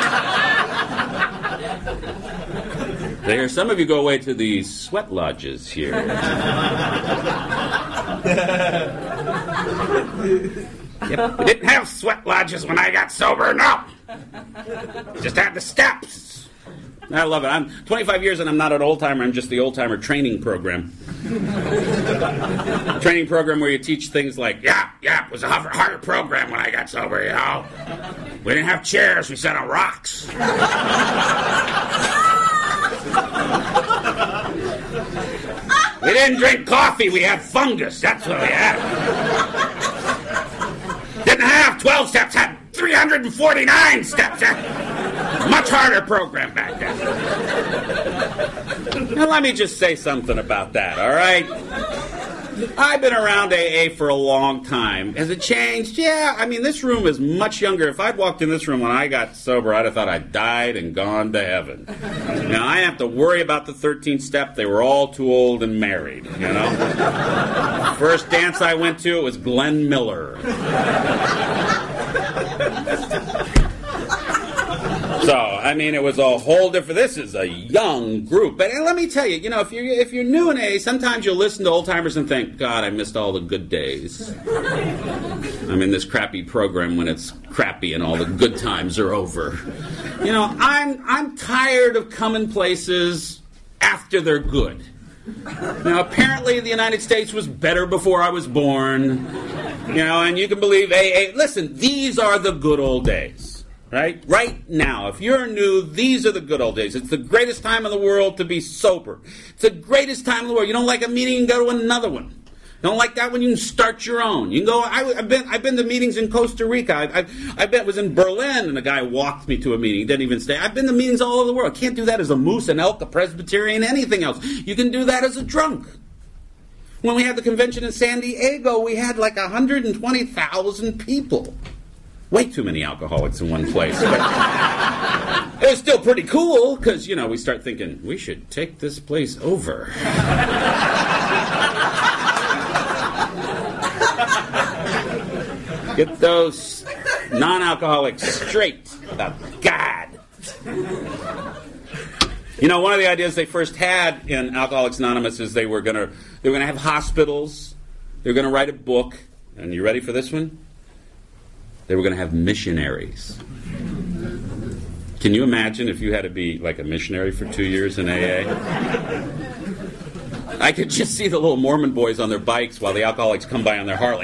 There, some of you go away to the sweat lodges here. Yep. We didn't have sweat lodges when I got sober, no. Just had the steps. I love it. I'm 25 years and I'm not an old-timer. I'm just the old-timer training program. Training program where you teach things like, it was a harder program when I got sober, you know. We didn't have chairs. We sat on rocks. We didn't drink coffee. We had fungus. That's what we had. Didn't have 12 steps. Had 349 steps. Much harder program back then. Now, let me just say something about that, all right? I've been around AA for a long time. Has it changed? Yeah, I mean, this room is much younger. If I'd walked in this room when I got sober, I'd have thought I'd died and gone to heaven. Now, I have to worry about the 13th step. They were all too old and married, you know? First dance I went to, it was Glenn Miller. So, I mean, it was a whole different... This is a young group. But let me tell you, you know, if you're new in AA, sometimes you'll listen to old-timers and think, God, I missed all the good days. I'm in this crappy program when it's crappy and all the good times are over. You know, I'm tired of coming places after they're good. Now, apparently the United States was better before I was born. You know, and you can believe AA... Listen, these are the good old days. Right? Right now, if you're new, these are the good old days. It's the greatest time in the world to be sober. It's the greatest time in the world. You don't like a meeting, you can go to another one. Don't like that one? You can start your own. You can go. I've been to meetings in Costa Rica. I was in Berlin, and a guy walked me to a meeting. He didn't even stay. I've been to meetings all over the world. Can't do that as a moose, an elk, a Presbyterian, anything else. You can do that as a drunk. When we had the convention in San Diego, we had like 120,000 people. Way too many alcoholics in one place. But it was still pretty cool because, we start thinking, we should take this place over. Get those non-alcoholics straight about God. One of the ideas they first had in Alcoholics Anonymous is they were going to have hospitals. They were going to write a book. And you ready for this one? They were going to have missionaries. Can you imagine if you had to be like a missionary for 2 years in AA? I could just see the little Mormon boys on their bikes while the alcoholics come by on their Harley.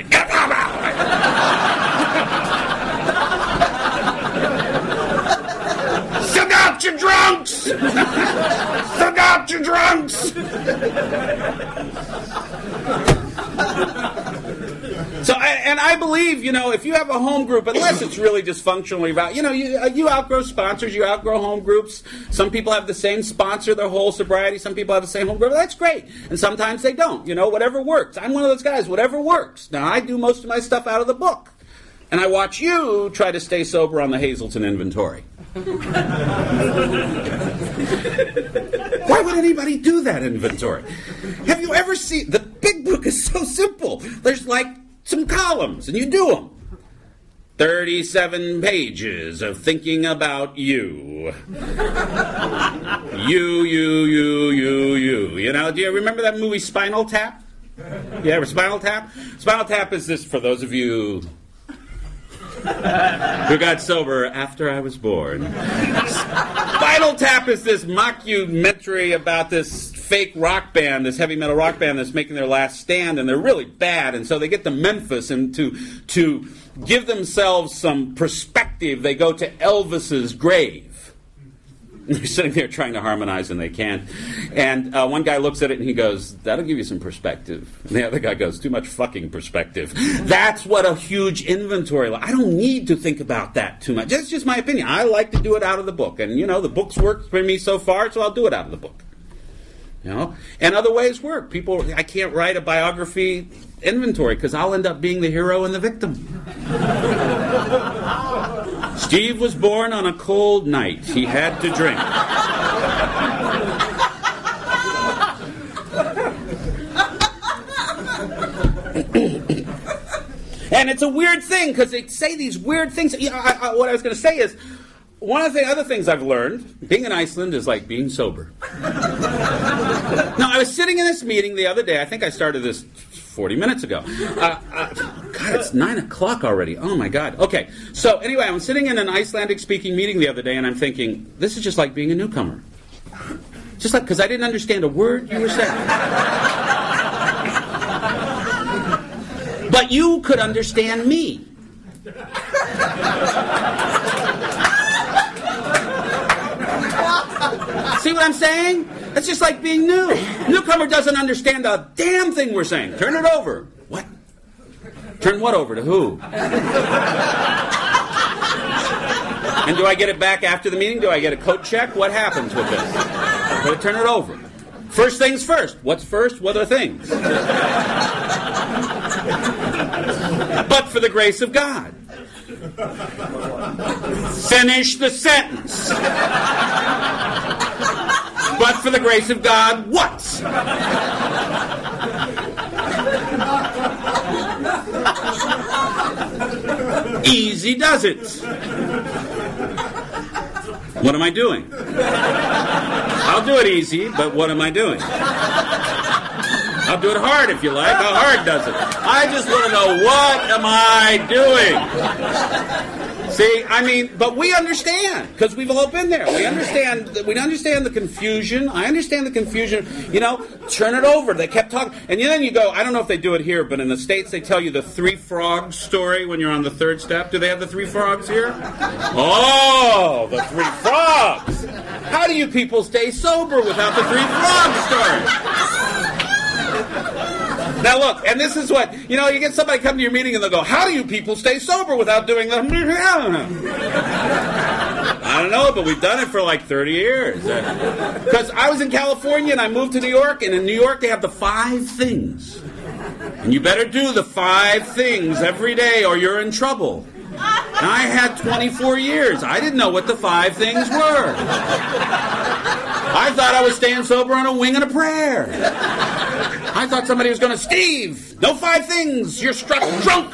Send out your drunks! Send out your drunks! So, I believe, if you have a home group, unless it's really dysfunctionally about, you outgrow sponsors, you outgrow home groups. Some people have the same sponsor their whole sobriety. Some people have the same home group. That's great. And sometimes they don't. Whatever works. I'm one of those guys, whatever works. Now, I do most of my stuff out of the book. And I watch you try to stay sober on the Hazelton inventory. Why would anybody do that inventory? Have you ever seen... The big book is so simple. There's like some columns, and you do them. 37 pages of thinking about you. You. Do you remember that movie Spinal Tap? Yeah, Spinal Tap? Spinal Tap is this, for those of you who got sober after I was born. Spinal Tap is this mockumentary about this fake rock band, this heavy metal rock band that's making their last stand, and they're really bad, and so they get to Memphis, and to give themselves some perspective, they go to Elvis's grave. They're sitting there trying to harmonize, and they can't. And one guy looks at it, and he goes, that'll give you some perspective. And the other guy goes, too much fucking perspective. That's what a huge inventory... I don't need to think about that too much. That's just my opinion. I like to do it out of the book. And, the book's worked for me so far, so I'll do it out of the book. And other ways work. I can't write a biography inventory because I'll end up being the hero and the victim. Steve was born on a cold night. He had to drink. And it's a weird thing because they say these weird things. What I was going to say is, one of the other things I've learned, being in Iceland is like being sober. Now, I was sitting in this meeting the other day. I think I started this 40 minutes ago. God, it's 9 o'clock already. Oh, my God. Okay, so anyway, I'm sitting in an Icelandic-speaking meeting the other day, and I'm thinking, this is just like being a newcomer. Just like, because I didn't understand a word you were saying. But you could understand me. See what I'm saying? It's just like being new. Newcomer doesn't understand a damn thing we're saying. Turn it over. What? Turn what over? To who? And do I get it back after the meeting? Do I get a coat check? What happens with this? But turn it over. First things first. What's first? What are things? But for the grace of God. Finish the sentence. But for the grace of God, what? Easy does it. What am I doing? I'll do it easy, but what am I doing? I'll do it hard if you like. How hard does it? I just want to know, what am I doing? See, but we understand, because we've all been there. We understand the confusion. I understand the confusion. Turn it over. They kept talking. And then you go, I don't know if they do it here, but in the States they tell you the 3 frogs story when you're on the 3rd step. Do they have the 3 frogs here? Oh, the 3 frogs. How do you people stay sober without the 3 frogs story? Now look, and this is what, you get somebody come to your meeting and they'll go, how do you people stay sober without doing the... I don't know, but we've done it for like 30 years. Because I was in California and I moved to New York, and in New York they have the 5 things. And you better do the 5 things every day or you're in trouble. Now, I had 24 years. I didn't know what the 5 things were. I thought I was staying sober on a wing and a prayer. I thought somebody was going to, Steve, no 5 things, you're struck drunk.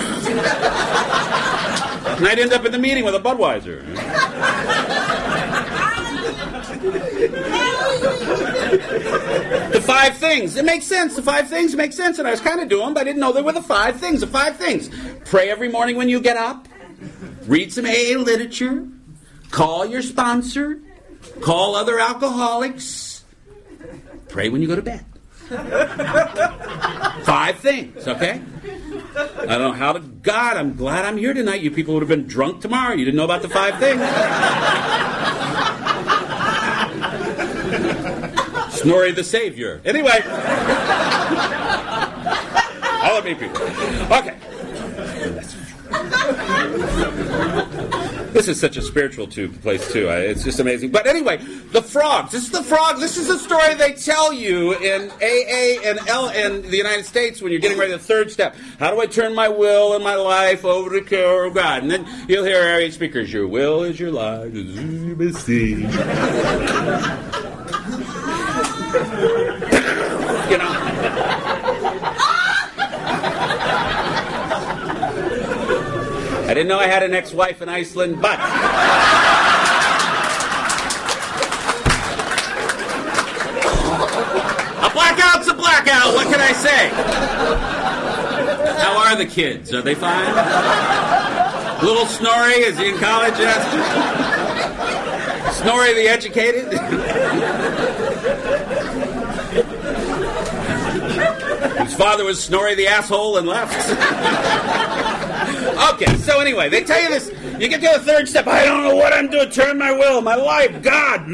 And I'd end up in the meeting with a Budweiser. The 5 things. It makes sense. The 5 things make sense. And I was kind of doing them, but I didn't know they were the 5 things. The 5 things. Pray every morning when you get up. Read some AA literature. Call your sponsor. Call other alcoholics. Pray when you go to bed. 5 things, okay? I don't know how to... God, I'm glad I'm here tonight. You people would have been drunk tomorrow. You didn't know about the 5 things. Snorri the Savior. Anyway. All of me people. Okay. This is such a spiritual place, too. It's just amazing. But anyway, the frogs. This is the frog. This is the story they tell you in AA and in the United States when you're getting ready to the 3rd step. How do I turn my will and my life over to the care of God? And then you'll hear AA speakers, your will is your life. I didn't know I had an ex-wife in Iceland, but... A blackout's a blackout, what can I say? How are the kids? Are they fine? Little Snorri, is he in college yet? Snorri the educated? His father was Snorri the asshole and left. Okay, so anyway, they tell you this. You get to the 3rd step. I don't know what I'm doing. Turn my will, my life. God.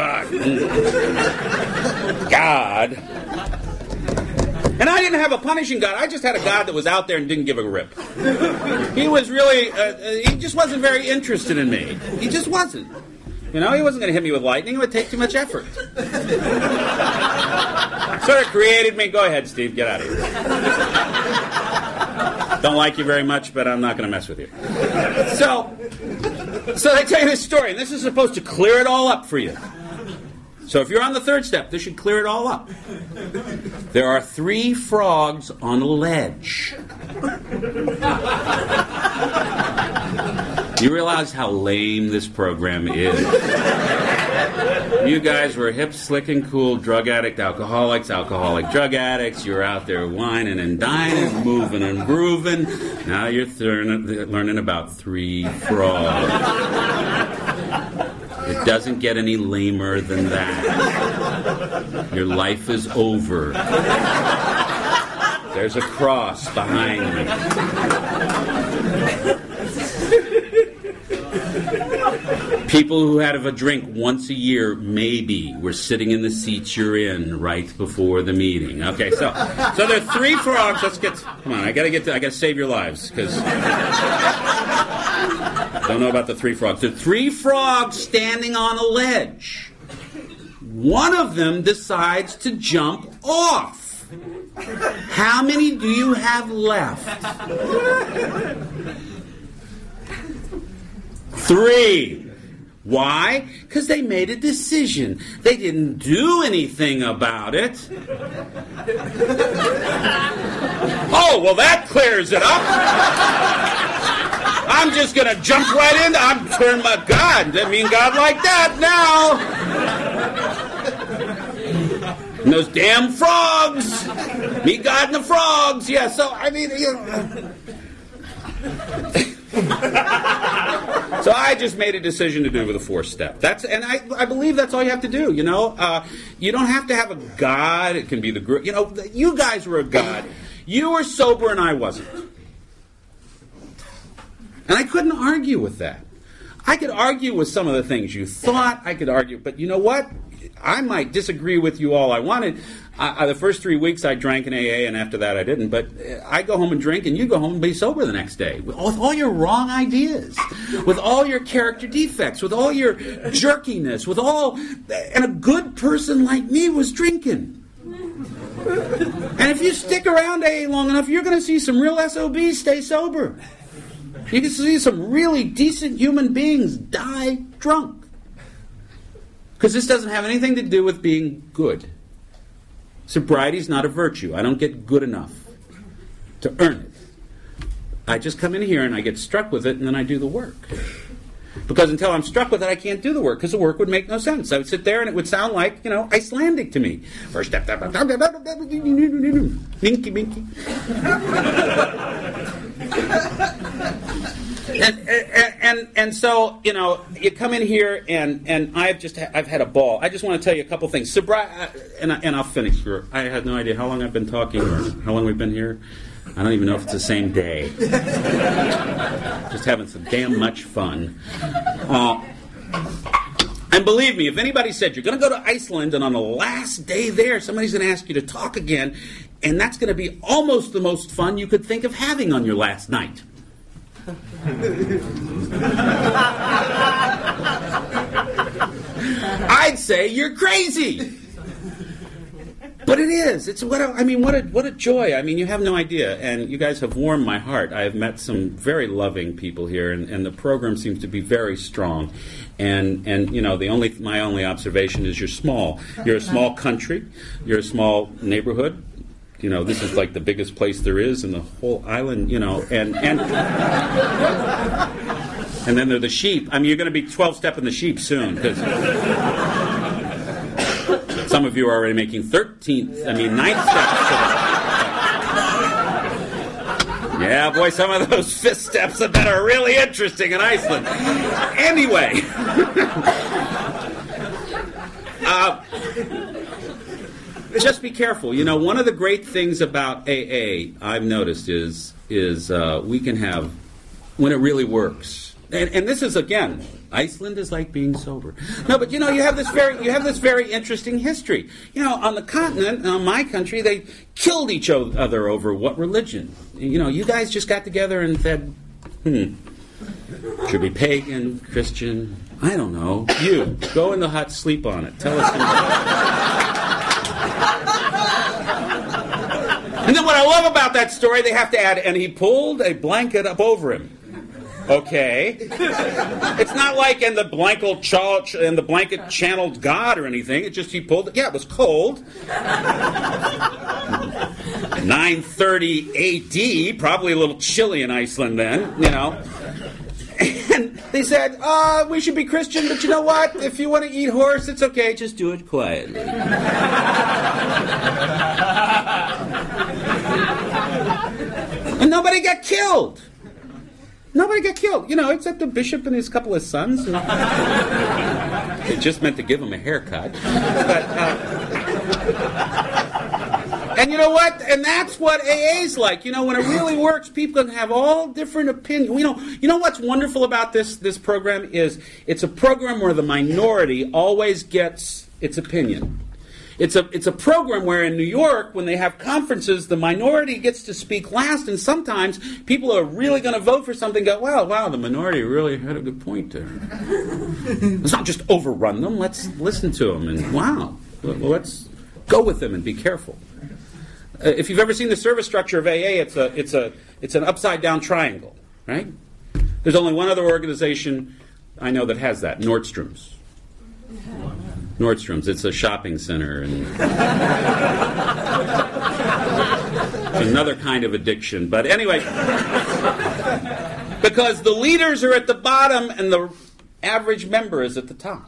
God. And I didn't have a punishing God. I just had a God that was out there and didn't give a rip. He was really, he just wasn't very interested in me. He just wasn't. He wasn't going to hit me with lightning. It would take too much effort. Sort of created me. Go ahead, Steve. Get out of here. Don't like you very much, but I'm not going to mess with you. So they tell you this story, and this is supposed to clear it all up for you. So if you're on the 3rd step, this should clear it all up. There are 3 frogs on a ledge. You realize how lame this program is? You guys were hip, slick, and cool drug addict alcoholics, alcoholic drug addicts. You're out there whining and dining, moving and grooving. Now you're learning about 3 frogs. It doesn't get any lamer than that. Your life is over. There's a cross behind me. People who had a drink once a year, maybe, were sitting in the seats you're in right before the meeting. Okay, so there are 3 frogs. Let's get. Come on, I gotta save your lives because don't know about the 3 frogs. There are 3 frogs standing on a ledge. One of them decides to jump off. How many do you have left? 3. Why? Because they made a decision. They didn't do anything about it. Oh, well, that clears it up. I'm just going to jump right in. I'm turn my God. Didn't mean God like that now. And those damn frogs. Me, God, and the frogs. Yeah, so, I mean, So I just made a decision to do it with a 4th step. I believe that's all you have to do. You don't have to have a God. It can be the group. You guys were a God. You were sober and I wasn't. And I couldn't argue with that. I could argue with some of the things you thought. I could argue, but you know what? I might disagree with you all I wanted. The first 3 weeks I drank in AA, and after that I didn't. But I go home and drink, and you go home and be sober the next day. With all your wrong ideas, with all your character defects, with all your jerkiness, and a good person like me was drinking. And if you stick around AA long enough, you're going to see some real SOBs stay sober. You can see some really decent human beings die drunk. Because this doesn't have anything to do with being good. Sobriety is not a virtue. I don't get good enough to earn it. I just come in here and I get struck with it, and then I do the work. Because until I'm struck with it, I can't do the work, because the work would make no sense. I would sit there and it would sound like, Icelandic to me. First step, minky, minky. And so, you come in here and I've had a ball. I just want to tell you a couple things. Sobriety, and I'll finish here. I had no idea how long I've been talking or how long we've been here. I don't even know if it's the same day. Just having some damn much fun. And believe me, if anybody said you're going to go to Iceland and on the last day there somebody's going to ask you to talk again, and that's going to be almost the most fun you could think of having on your last night. I'd say you're crazy. But it is. It's what a joy. You have no idea, and you guys have warmed my heart. I have met some very loving people here, and the program seems to be very strong. And my only observation is you're small. You're a small country. You're a small neighborhood. This is like the biggest place there is in the whole island. And then there are the sheep. You're going to be 12-stepping the sheep soon, because some of you are already making 9th steps. Yeah, boy, some of those 5th steps I bet are really interesting in Iceland. Anyway. Just be careful. One of the great things about AA I've noticed is we can have, when it really works. And this is, again, Iceland is like being sober. No, but you have this very interesting history. On the continent, my country, they killed each other over what religion. You guys just got together and said, should be pagan, Christian, I don't know. You go in the hut, sleep on it. Tell us. And then what I love about that story, they have to add, and he pulled a blanket up over him. Okay. It's not like and the blanket channeled God or anything. It just he pulled it. Yeah, it was cold. 930 AD, probably a little chilly in Iceland then, And they said, we should be Christian, but you know what? If you want to eat horse, it's okay. Just do it quietly. And nobody got killed. Nobody got killed, except the bishop and his couple of sons. It just meant to give him a haircut. But, and you know what? And that's what AA's like. When it really works, people can have all different opinions. You know what's wonderful about this program is it's a program where the minority always gets its opinion. It's a program where in New York, when they have conferences, the minority gets to speak last, and sometimes people are really going to vote for something and go, wow, the minority really had a good point there. Let's not just overrun them. Let's listen to them, and let's go with them and be careful. If you've ever seen the service structure of AA, it's an upside-down triangle, right? There's only one other organization I know that has that, Nordstrom's. Nordstrom's. It's a shopping center. And it's another kind of addiction. But anyway, because the leaders are at the bottom and the average member is at the top.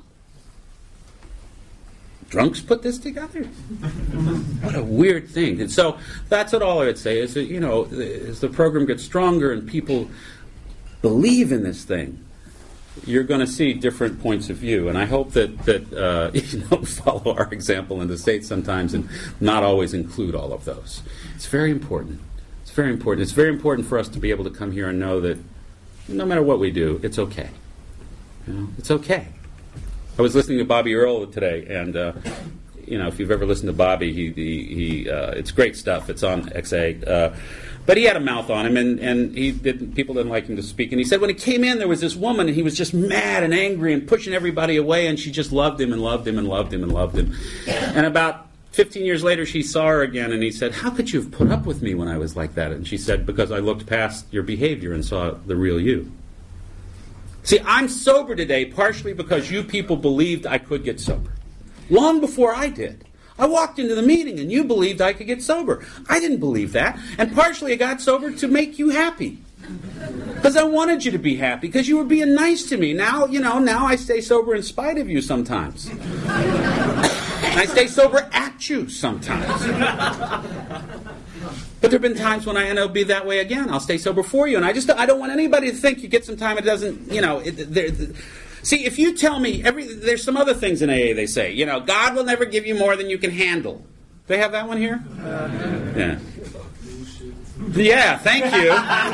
Drunks put this together? What a weird thing. And so that's what all I would say is that, as the program gets stronger and people believe in this thing, you're going to see different points of view. And I hope that follow our example in the States sometimes and not always include all of those. It's very important. It's very important. It's very important for us to be able to come here and know that no matter what we do, it's okay. It's okay. I was listening to Bobby Earl today, and if you've ever listened to Bobby, he it's great stuff. It's on XA. But he had a mouth on him, and people didn't like him to speak. And he said when he came in, there was this woman, and he was just mad and angry and pushing everybody away, and she just loved him and loved him and loved him and loved him. And about 15 years later, she saw her again, and he said, "How could you have put up with me when I was like that?" And she said, "Because I looked past your behavior and saw the real you." See, I'm sober today partially because you people believed I could get sober. Long before I did. I walked into the meeting and you believed I could get sober. I didn't believe that. And partially I got sober to make you happy. Because I wanted you to be happy. Because you were being nice to me. Now I stay sober in spite of you sometimes. And I stay sober at you sometimes. But there have been times when I'll be that way again. I'll stay sober for you. And I don't want anybody to think you get some time. It doesn't, see, if you tell me, there's some other things in AA they say. God will never give you more than you can handle. Do they have that one here? Yeah. Yeah, thank you.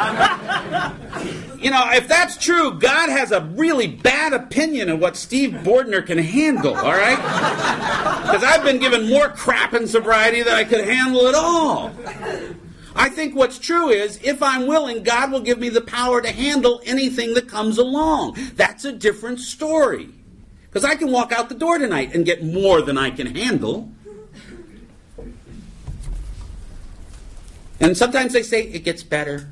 If that's true, God has a really bad opinion of what Steve Bordner can handle, all right? Because I've been given more crap in sobriety than I could handle at all. I think what's true is, if I'm willing, God will give me the power to handle anything that comes along. That's a different story. Because I can walk out the door tonight and get more than I can handle. And sometimes they say, it gets better.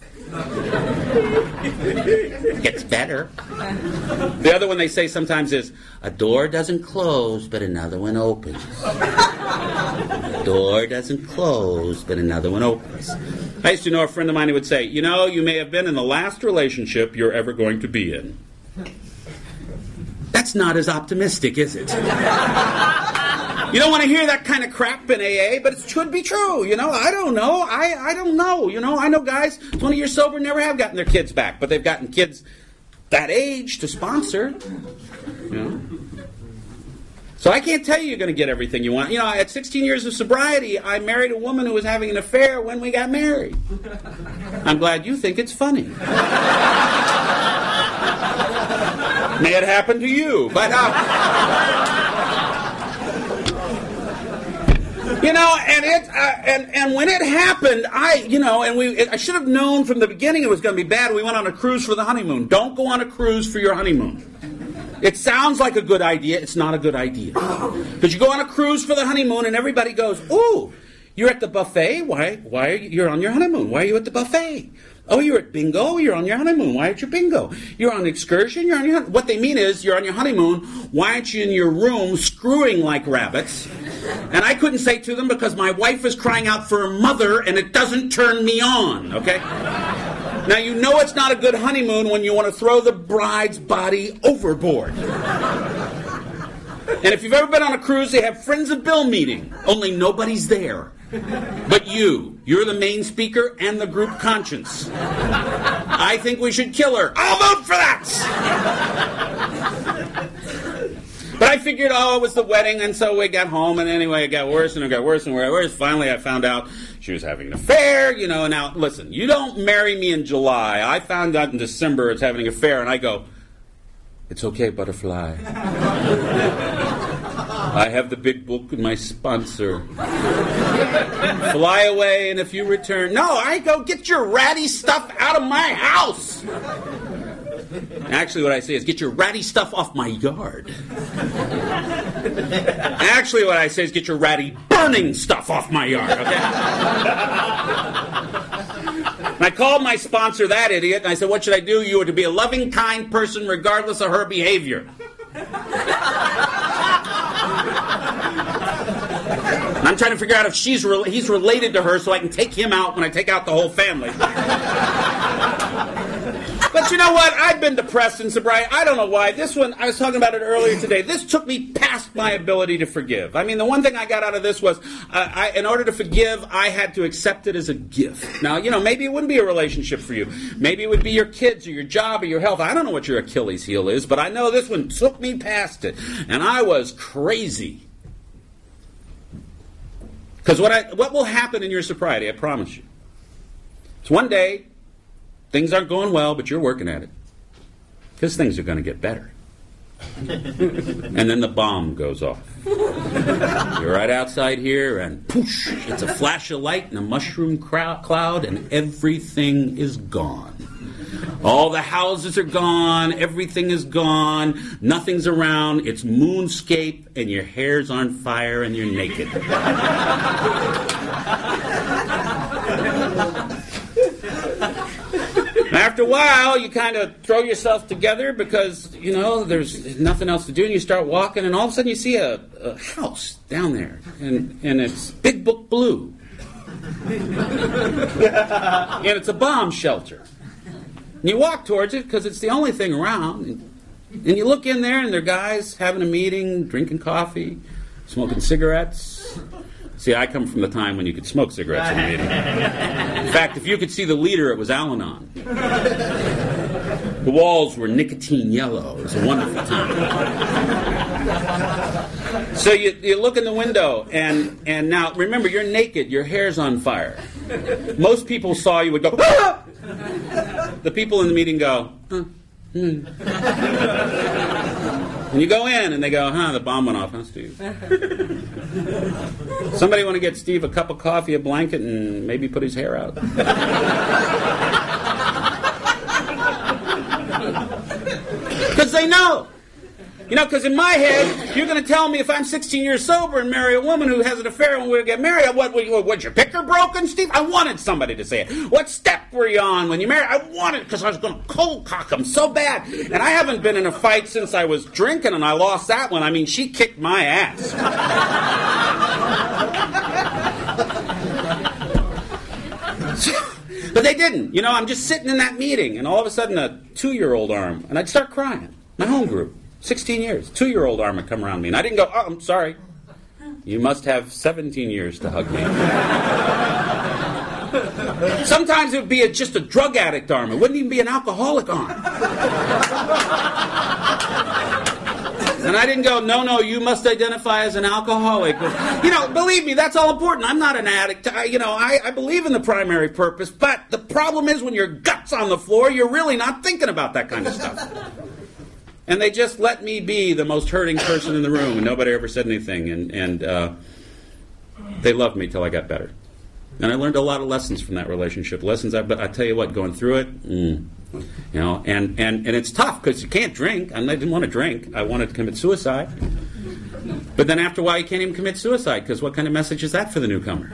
It gets better. The other one they say sometimes is, a door doesn't close, but another one opens. A door doesn't close, but another one opens. I used to know a friend of mine who would say, you may have been in the last relationship you're ever going to be in. That's not as optimistic, is it? You don't want to hear that kind of crap in AA, but it should be true. I don't know. I don't know. I know guys, 20 years sober, never have gotten their kids back, but they've gotten kids that age to sponsor. So I can't tell you you're going to get everything you want. At 16 years of sobriety, I married a woman who was having an affair when we got married. I'm glad you think it's funny. May it happen to you, but... and when it happened, I should have known from the beginning it was going to be bad. We went on a cruise for the honeymoon. Don't go on a cruise for your honeymoon. It sounds like a good idea. It's not a good idea. Because you go on a cruise for the honeymoon and everybody goes, ooh, you're at the buffet? Why you're on your honeymoon? Why are you at the buffet? Oh, you're at bingo? You're on your honeymoon. Why aren't you bingo? You're on excursion? You're on your honeymoon. What they mean is, you're on your honeymoon. Why aren't you in your room screwing like rabbits? And I couldn't say to them because my wife is crying out for her mother and it doesn't turn me on, okay? Now, it's not a good honeymoon when you want to throw the bride's body overboard. And if you've ever been on a cruise, they have Friends of Bill meeting, only nobody's there. But you're the main speaker and the group conscience. I think we should kill her. I'll vote for that! But I figured, it was the wedding, and so we got home, and anyway, it got worse, and it got worse, and worse. Finally, I found out she was having an affair, Now, listen, you don't marry me in July. I found out in December it's having an affair, and I go, it's okay, butterfly. I have the big book and my sponsor. Fly away, and if you return... No, I go, get your ratty stuff out of my house! Actually, what I say is, get your ratty stuff off my yard. Actually, what I say is, get your ratty burning stuff off my yard, okay? And I called my sponsor that idiot, and I said, what should I do? You are to be a loving, kind person regardless of her behavior. I'm trying to figure out if he's related to her so I can take him out when I take out the whole family. But you know what? I've been depressed in sobriety. I don't know why. This one, I was talking about it earlier today. This took me past my ability to forgive. I mean, the one thing I got out of this was, in order to forgive, I had to accept it as a gift. Now, maybe it wouldn't be a relationship for you. Maybe it would be your kids or your job or your health. I don't know what your Achilles heel is, but I know this one took me past it. And I was crazy. Because what will happen in your sobriety, I promise you, it's one day, things aren't going well, but you're working at it. Because things are going to get better. And then the bomb goes off. You're right outside here, and poosh, it's a flash of light and a mushroom cloud, and everything is gone. All the houses are gone, everything is gone, nothing's around, it's moonscape, and your hair's on fire and you're naked. After a while, you kind of throw yourself together because, there's nothing else to do, and you start walking, and all of a sudden you see a house down there, and it's Big Book Blue. And it's a bomb shelter. And you walk towards it because it's the only thing around, and you look in there, and there are guys having a meeting, drinking coffee, smoking cigarettes. See, I come from the time when you could smoke cigarettes in a meeting. In fact, if you could see the leader, it was Al-Anon. The walls were nicotine yellow. It was a wonderful time. So you look in the window, and now, remember, you're naked, your hair's on fire. Most people saw you would go, ah! The people in the meeting go, And you go in, and they go, the bomb went off, huh, Steve? Somebody want to get Steve a cup of coffee, a blanket, and maybe put his hair out? Because they know. Because in my head, you're going to tell me if I'm 16 years sober and marry a woman who has an affair when we get married, was your picker broken, Steve? I wanted somebody to say it. What step were you on when you married? I wanted, because I was going to cold cock him so bad. And I haven't been in a fight since I was drinking, and I lost that one. I mean, she kicked my ass. But they didn't. I'm just sitting in that meeting, and all of a sudden a 2-year-old arm, and I'd start crying. My home group. 16 years. 2-year-old arm would come around me. And I didn't go, I'm sorry. You must have 17 years to hug me. Sometimes it would be just a drug addict arm. It wouldn't even be an alcoholic arm. And I didn't go, no, you must identify as an alcoholic. Believe me, that's all important. I'm not an addict. I believe in the primary purpose. But the problem is when your gut's on the floor, you're really not thinking about that kind of stuff. And they just let me be the most hurting person in the room, and nobody ever said anything. And they loved me till I got better. And I learned a lot of lessons from that relationship. But I tell you what, going through it, and it's tough because you can't drink. I didn't want to drink. I wanted to commit suicide. But then after a while, you can't even commit suicide because what kind of message is that for the newcomer?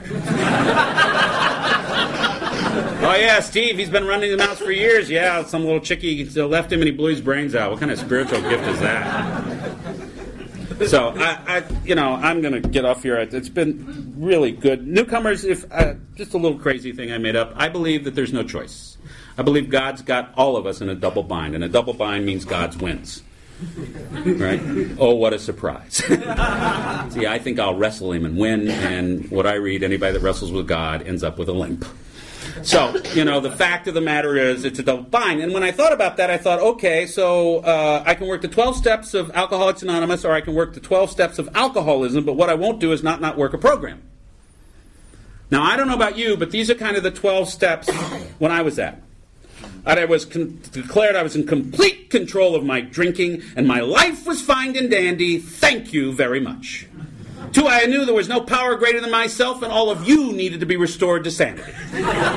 Oh, yeah, Steve, he's been running the mouth for years. Yeah, some little chickie left him and he blew his brains out. What kind of spiritual gift is that? So, I'm going to get off here. It's been really good. Newcomers, just a little crazy thing I made up. I believe that there's no choice. I believe God's got all of us in a double bind, and a double bind means God's wins. Right? Oh, what a surprise. See, I think I'll wrestle him and win, and what I read, anybody that wrestles with God ends up with a limp. So, the fact of the matter is it's a double bind. And when I thought about that, I thought, okay, so I can work the 12 steps of Alcoholics Anonymous, or I can work the 12 steps of alcoholism, but what I won't do is not work a program. Now, I don't know about you, but these are kind of the 12 steps when I was at. I was declared I was in complete control of my drinking, and my life was fine and dandy. Thank you very much. 2, I knew there was no power greater than myself, and all of you needed to be restored to sanity. 3,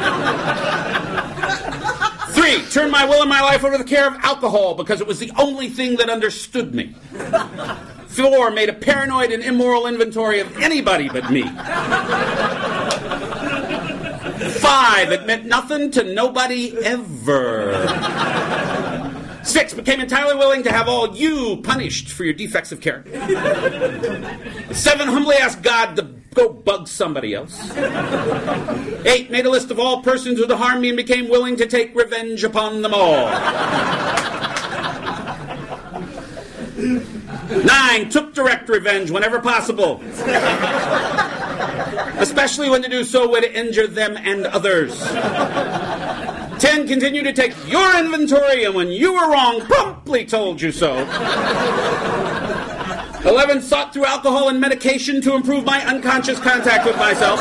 turned my will and my life over to the care of alcohol because it was the only thing that understood me. 4, made a paranoid and immoral inventory of anybody but me. 5, it meant nothing to nobody ever. 6, became entirely willing to have all you punished for your defects of character. 7, humbly asked God to go bug somebody else. 8, made a list of all persons who had harmed me and became willing to take revenge upon them all. 9, took direct revenge whenever possible. Especially when to do so would injure them and others. 10, continue to take your inventory, and when you were wrong, promptly told you so. 11, sought through alcohol and medication to improve my unconscious contact with myself.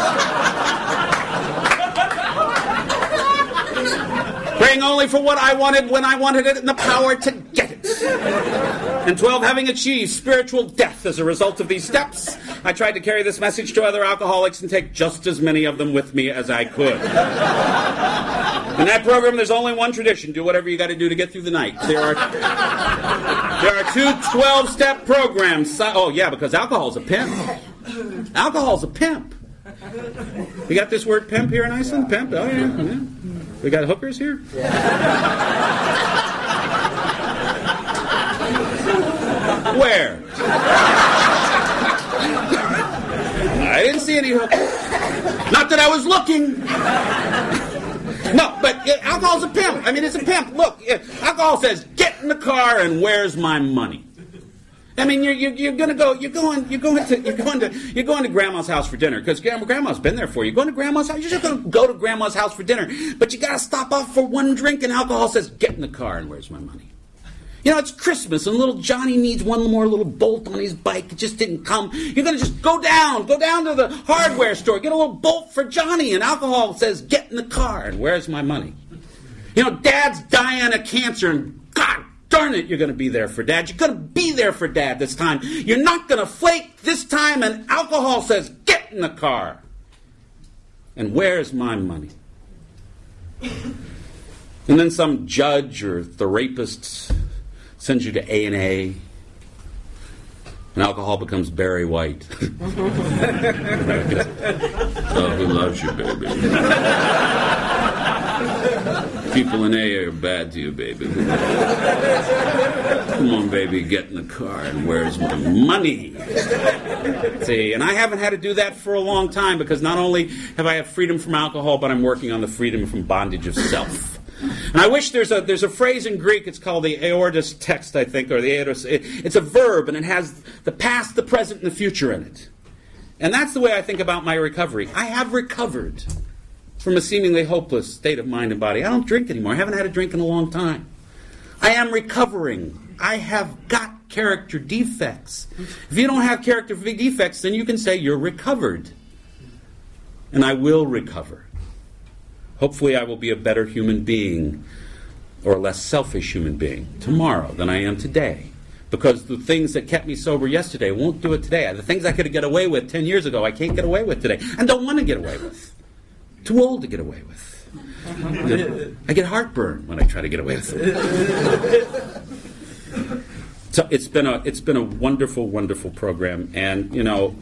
Praying only for what I wanted when I wanted it and the power to get it. And 12, having achieved spiritual death as a result of these steps, I tried to carry this message to other alcoholics and take just as many of them with me as I could. In that program, there's only one tradition. Do whatever you got to do to get through the night. There are 2 12-step programs. Oh, yeah, because alcohol's a pimp. Alcohol's a pimp. We got this word pimp here in Iceland? Pimp? Oh, yeah. We got hookers here? Where? I didn't see any hookers. Not that I was looking. No, but alcohol's a pimp. I mean, it's a pimp. Look, alcohol says, get in the car and where's my money? I mean, you're going to Grandma's house for dinner because Grandma's been there for you. Going to Grandma's house, you're just going to go to Grandma's house for dinner, but you got to stop off for one drink, and alcohol says, get in the car and where's my money? You know, it's Christmas, and little Johnny needs one more little bolt on his bike. It just didn't come. You're going to just go down to the hardware store, get a little bolt for Johnny, and alcohol says, get in the car, and where's my money? You know, Dad's dying of cancer, and God darn it, you're going to be there for Dad. You're going to be there for Dad this time. You're not going to flake this time, and alcohol says, get in the car. And where's my money? And then some judge or the rapist sends you to A&A, and alcohol becomes Barry White. Oh, who loves you, baby? People in A are bad to you, baby. Come on, baby, get in the car, and where's my money? See, and I haven't had to do that for a long time because not only have I had freedom from alcohol, but I'm working on the freedom from bondage of self. And I wish there's a phrase in Greek, it's called the aorist text, I think, or the aorist. It's a verb, and it has the past, the present, and the future in it. And that's the way I think about my recovery. I have recovered from a seemingly hopeless state of mind and body. I don't drink anymore. I haven't had a drink in a long time. I am recovering. I have got character defects. If you don't have character defects, then you can say you're recovered. And I will recover. Hopefully I will be a better human being or a less selfish human being tomorrow than I am today. Because the things that kept me sober yesterday won't do it today. The things I could get away with 10 years ago, I can't get away with today. And don't want to get away with. Too old to get away with. I get heartburn when I try to get away with it. So it's been a wonderful, wonderful program. And, you know,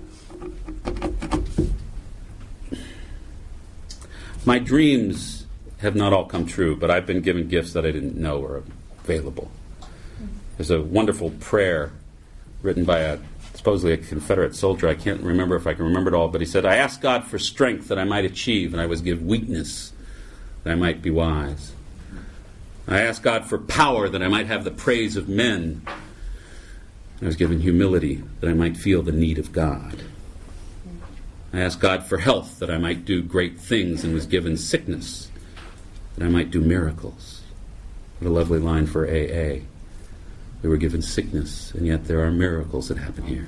my dreams have not all come true, but I've been given gifts that I didn't know were available. There's a wonderful prayer written by supposedly a Confederate soldier. I can't remember if I can remember it all, but he said, I asked God for strength that I might achieve, and I was given weakness that I might be wise. I asked God for power that I might have the praise of men. I was given humility that I might feel the need of God. I asked God for health that I might do great things, and was given sickness that I might do miracles. What a lovely line for AA. We were given sickness, and yet there are miracles that happen here.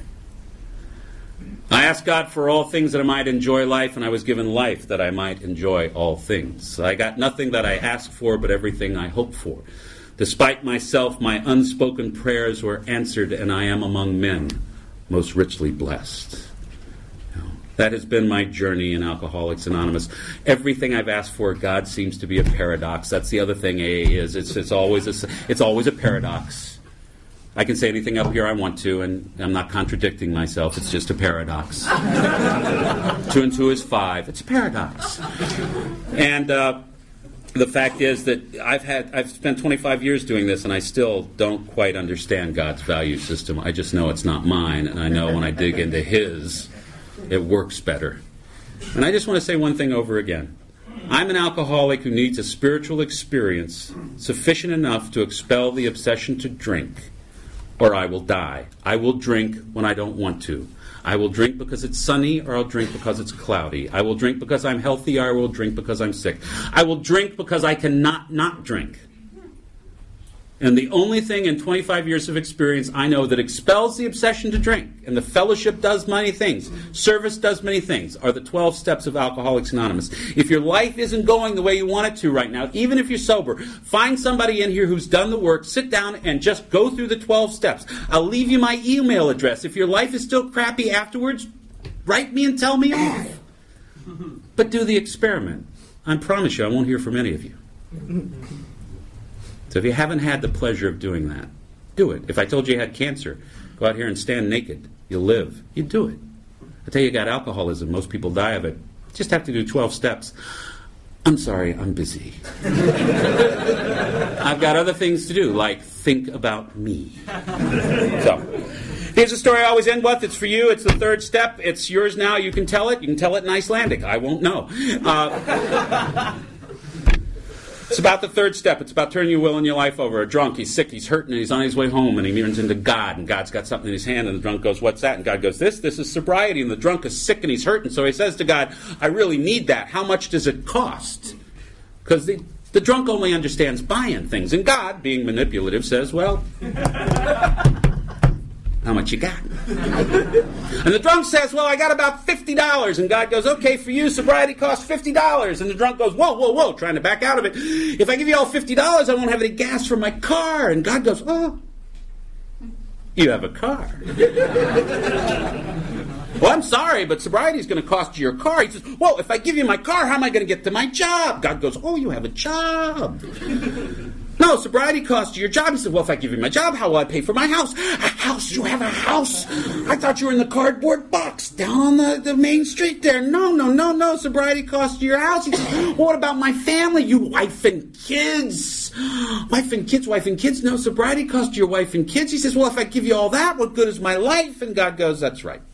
I asked God for all things that I might enjoy life, and I was given life that I might enjoy all things. I got nothing that I asked for, but everything I hoped for. Despite myself, my unspoken prayers were answered, and I am among men most richly blessed. That has been my journey in Alcoholics Anonymous. Everything I've asked for, God seems to be a paradox. That's the other thing AA is. It's always a paradox. I can say anything up here I want to, and I'm not contradicting myself. It's just a paradox. 2 and 2 is 5. It's a paradox. And the fact is that I've spent 25 years doing this, and I still don't quite understand God's value system. I just know it's not mine, and I know when I dig into His, it works better. And I just want to say one thing over again. I'm an alcoholic who needs a spiritual experience sufficient enough to expel the obsession to drink, or I will die. I will drink when I don't want to. I will drink because it's sunny, or I'll drink because it's cloudy. I will drink because I'm healthy, or I will drink because I'm sick. I will drink because I cannot not drink. And the only thing in 25 years of experience I know that expels the obsession to drink, and the fellowship does many things, service does many things, are the 12 steps of Alcoholics Anonymous. If your life isn't going the way you want it to right now, even if you're sober, find somebody in here who's done the work, sit down and just go through the 12 steps. I'll leave you my email address. If your life is still crappy afterwards, write me and tell me off. But do the experiment. I promise you I won't hear from any of you. So if you haven't had the pleasure of doing that, do it. If I told you you had cancer, go out here and stand naked. You'll live. You do it. I tell you, you got alcoholism. Most people die of it. Just have to do 12 steps. I'm sorry, I'm busy. I've got other things to do, like think about me. So, here's a story I always end with. It's for you. It's the third step. It's yours now. You can tell it. You can tell it in Icelandic. I won't know. It's about the third step. It's about turning your will and your life over. A drunk, he's sick, he's hurting, and he's on his way home, and he turns into God, and God's got something in his hand, and the drunk goes, what's that? And God goes, this is sobriety, and the drunk is sick and he's hurting, so he says to God, I really need that. How much does it cost? Because the drunk only understands buying things, and God, being manipulative, says, well, how much you got? And the drunk says, well, I got about $50. And God goes, okay, for you, sobriety costs $50. And the drunk goes, whoa, trying to back out of it. If I give you all $50, I won't have any gas for my car. And God goes, oh, you have a car. Well, I'm sorry, but sobriety is going to cost you your car. He says, well, if I give you my car, how am I going to get to my job? God goes, oh, you have a job. No, sobriety costs you your job. He said, well, if I give you my job, how will I pay for my house? A house? You have a house? I thought you were in the cardboard box down on the main street there. No. Sobriety costs you your house. He said, well, what about my family? You wife and kids. Wife and kids. No, sobriety costs your wife and kids. He says, well, if I give you all that, what good is my life? And God goes, that's right.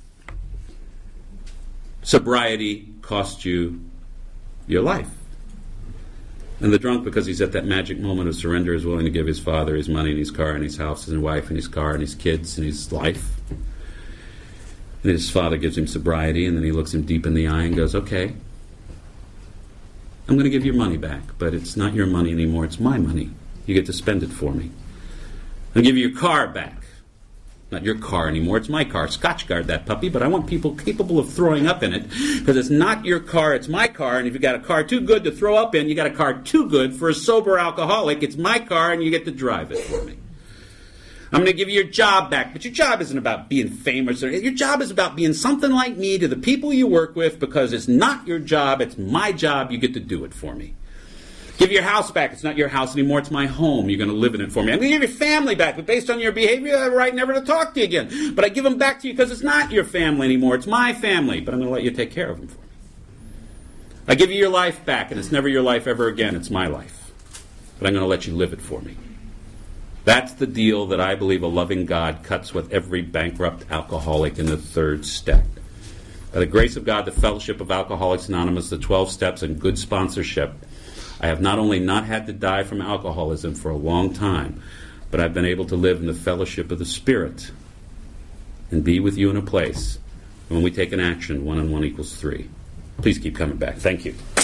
Sobriety costs you your life. And the drunk, because he's at that magic moment of surrender, is willing to give his father his money and his car and his house and his wife and his car and his kids and his life. And his father gives him sobriety, and then he looks him deep in the eye and goes, okay, I'm going to give your money back, but it's not your money anymore, it's my money. You get to spend it for me. I'll give you your car back. Not your car anymore, it's my car. Scotchgard that puppy, but I want people capable of throwing up in it, because it's not your car, it's my car, and if you've got a car too good to throw up in, you got a car too good for a sober alcoholic. It's my car, and you get to drive it for me. I'm going to give you your job back, but your job isn't about being famous. Your job is about being something like me to the people you work with, because it's not your job, it's my job, you get to do it for me. Give your house back. It's not your house anymore. It's my home. You're going to live in it for me. I'm going to give your family back, but based on your behavior, I have a right never to talk to you again. But I give them back to you because it's not your family anymore. It's my family, but I'm going to let you take care of them for me. I give you your life back, and it's never your life ever again. It's my life. But I'm going to let you live it for me. That's the deal that I believe a loving God cuts with every bankrupt alcoholic in the third step. By the grace of God, the Fellowship of Alcoholics Anonymous, the 12 steps, and good sponsorship, I have not only not had to die from alcoholism for a long time, but I've been able to live in the fellowship of the Spirit and be with you in a place when we take an action, 1 and 1 equals 3. Please keep coming back. Thank you.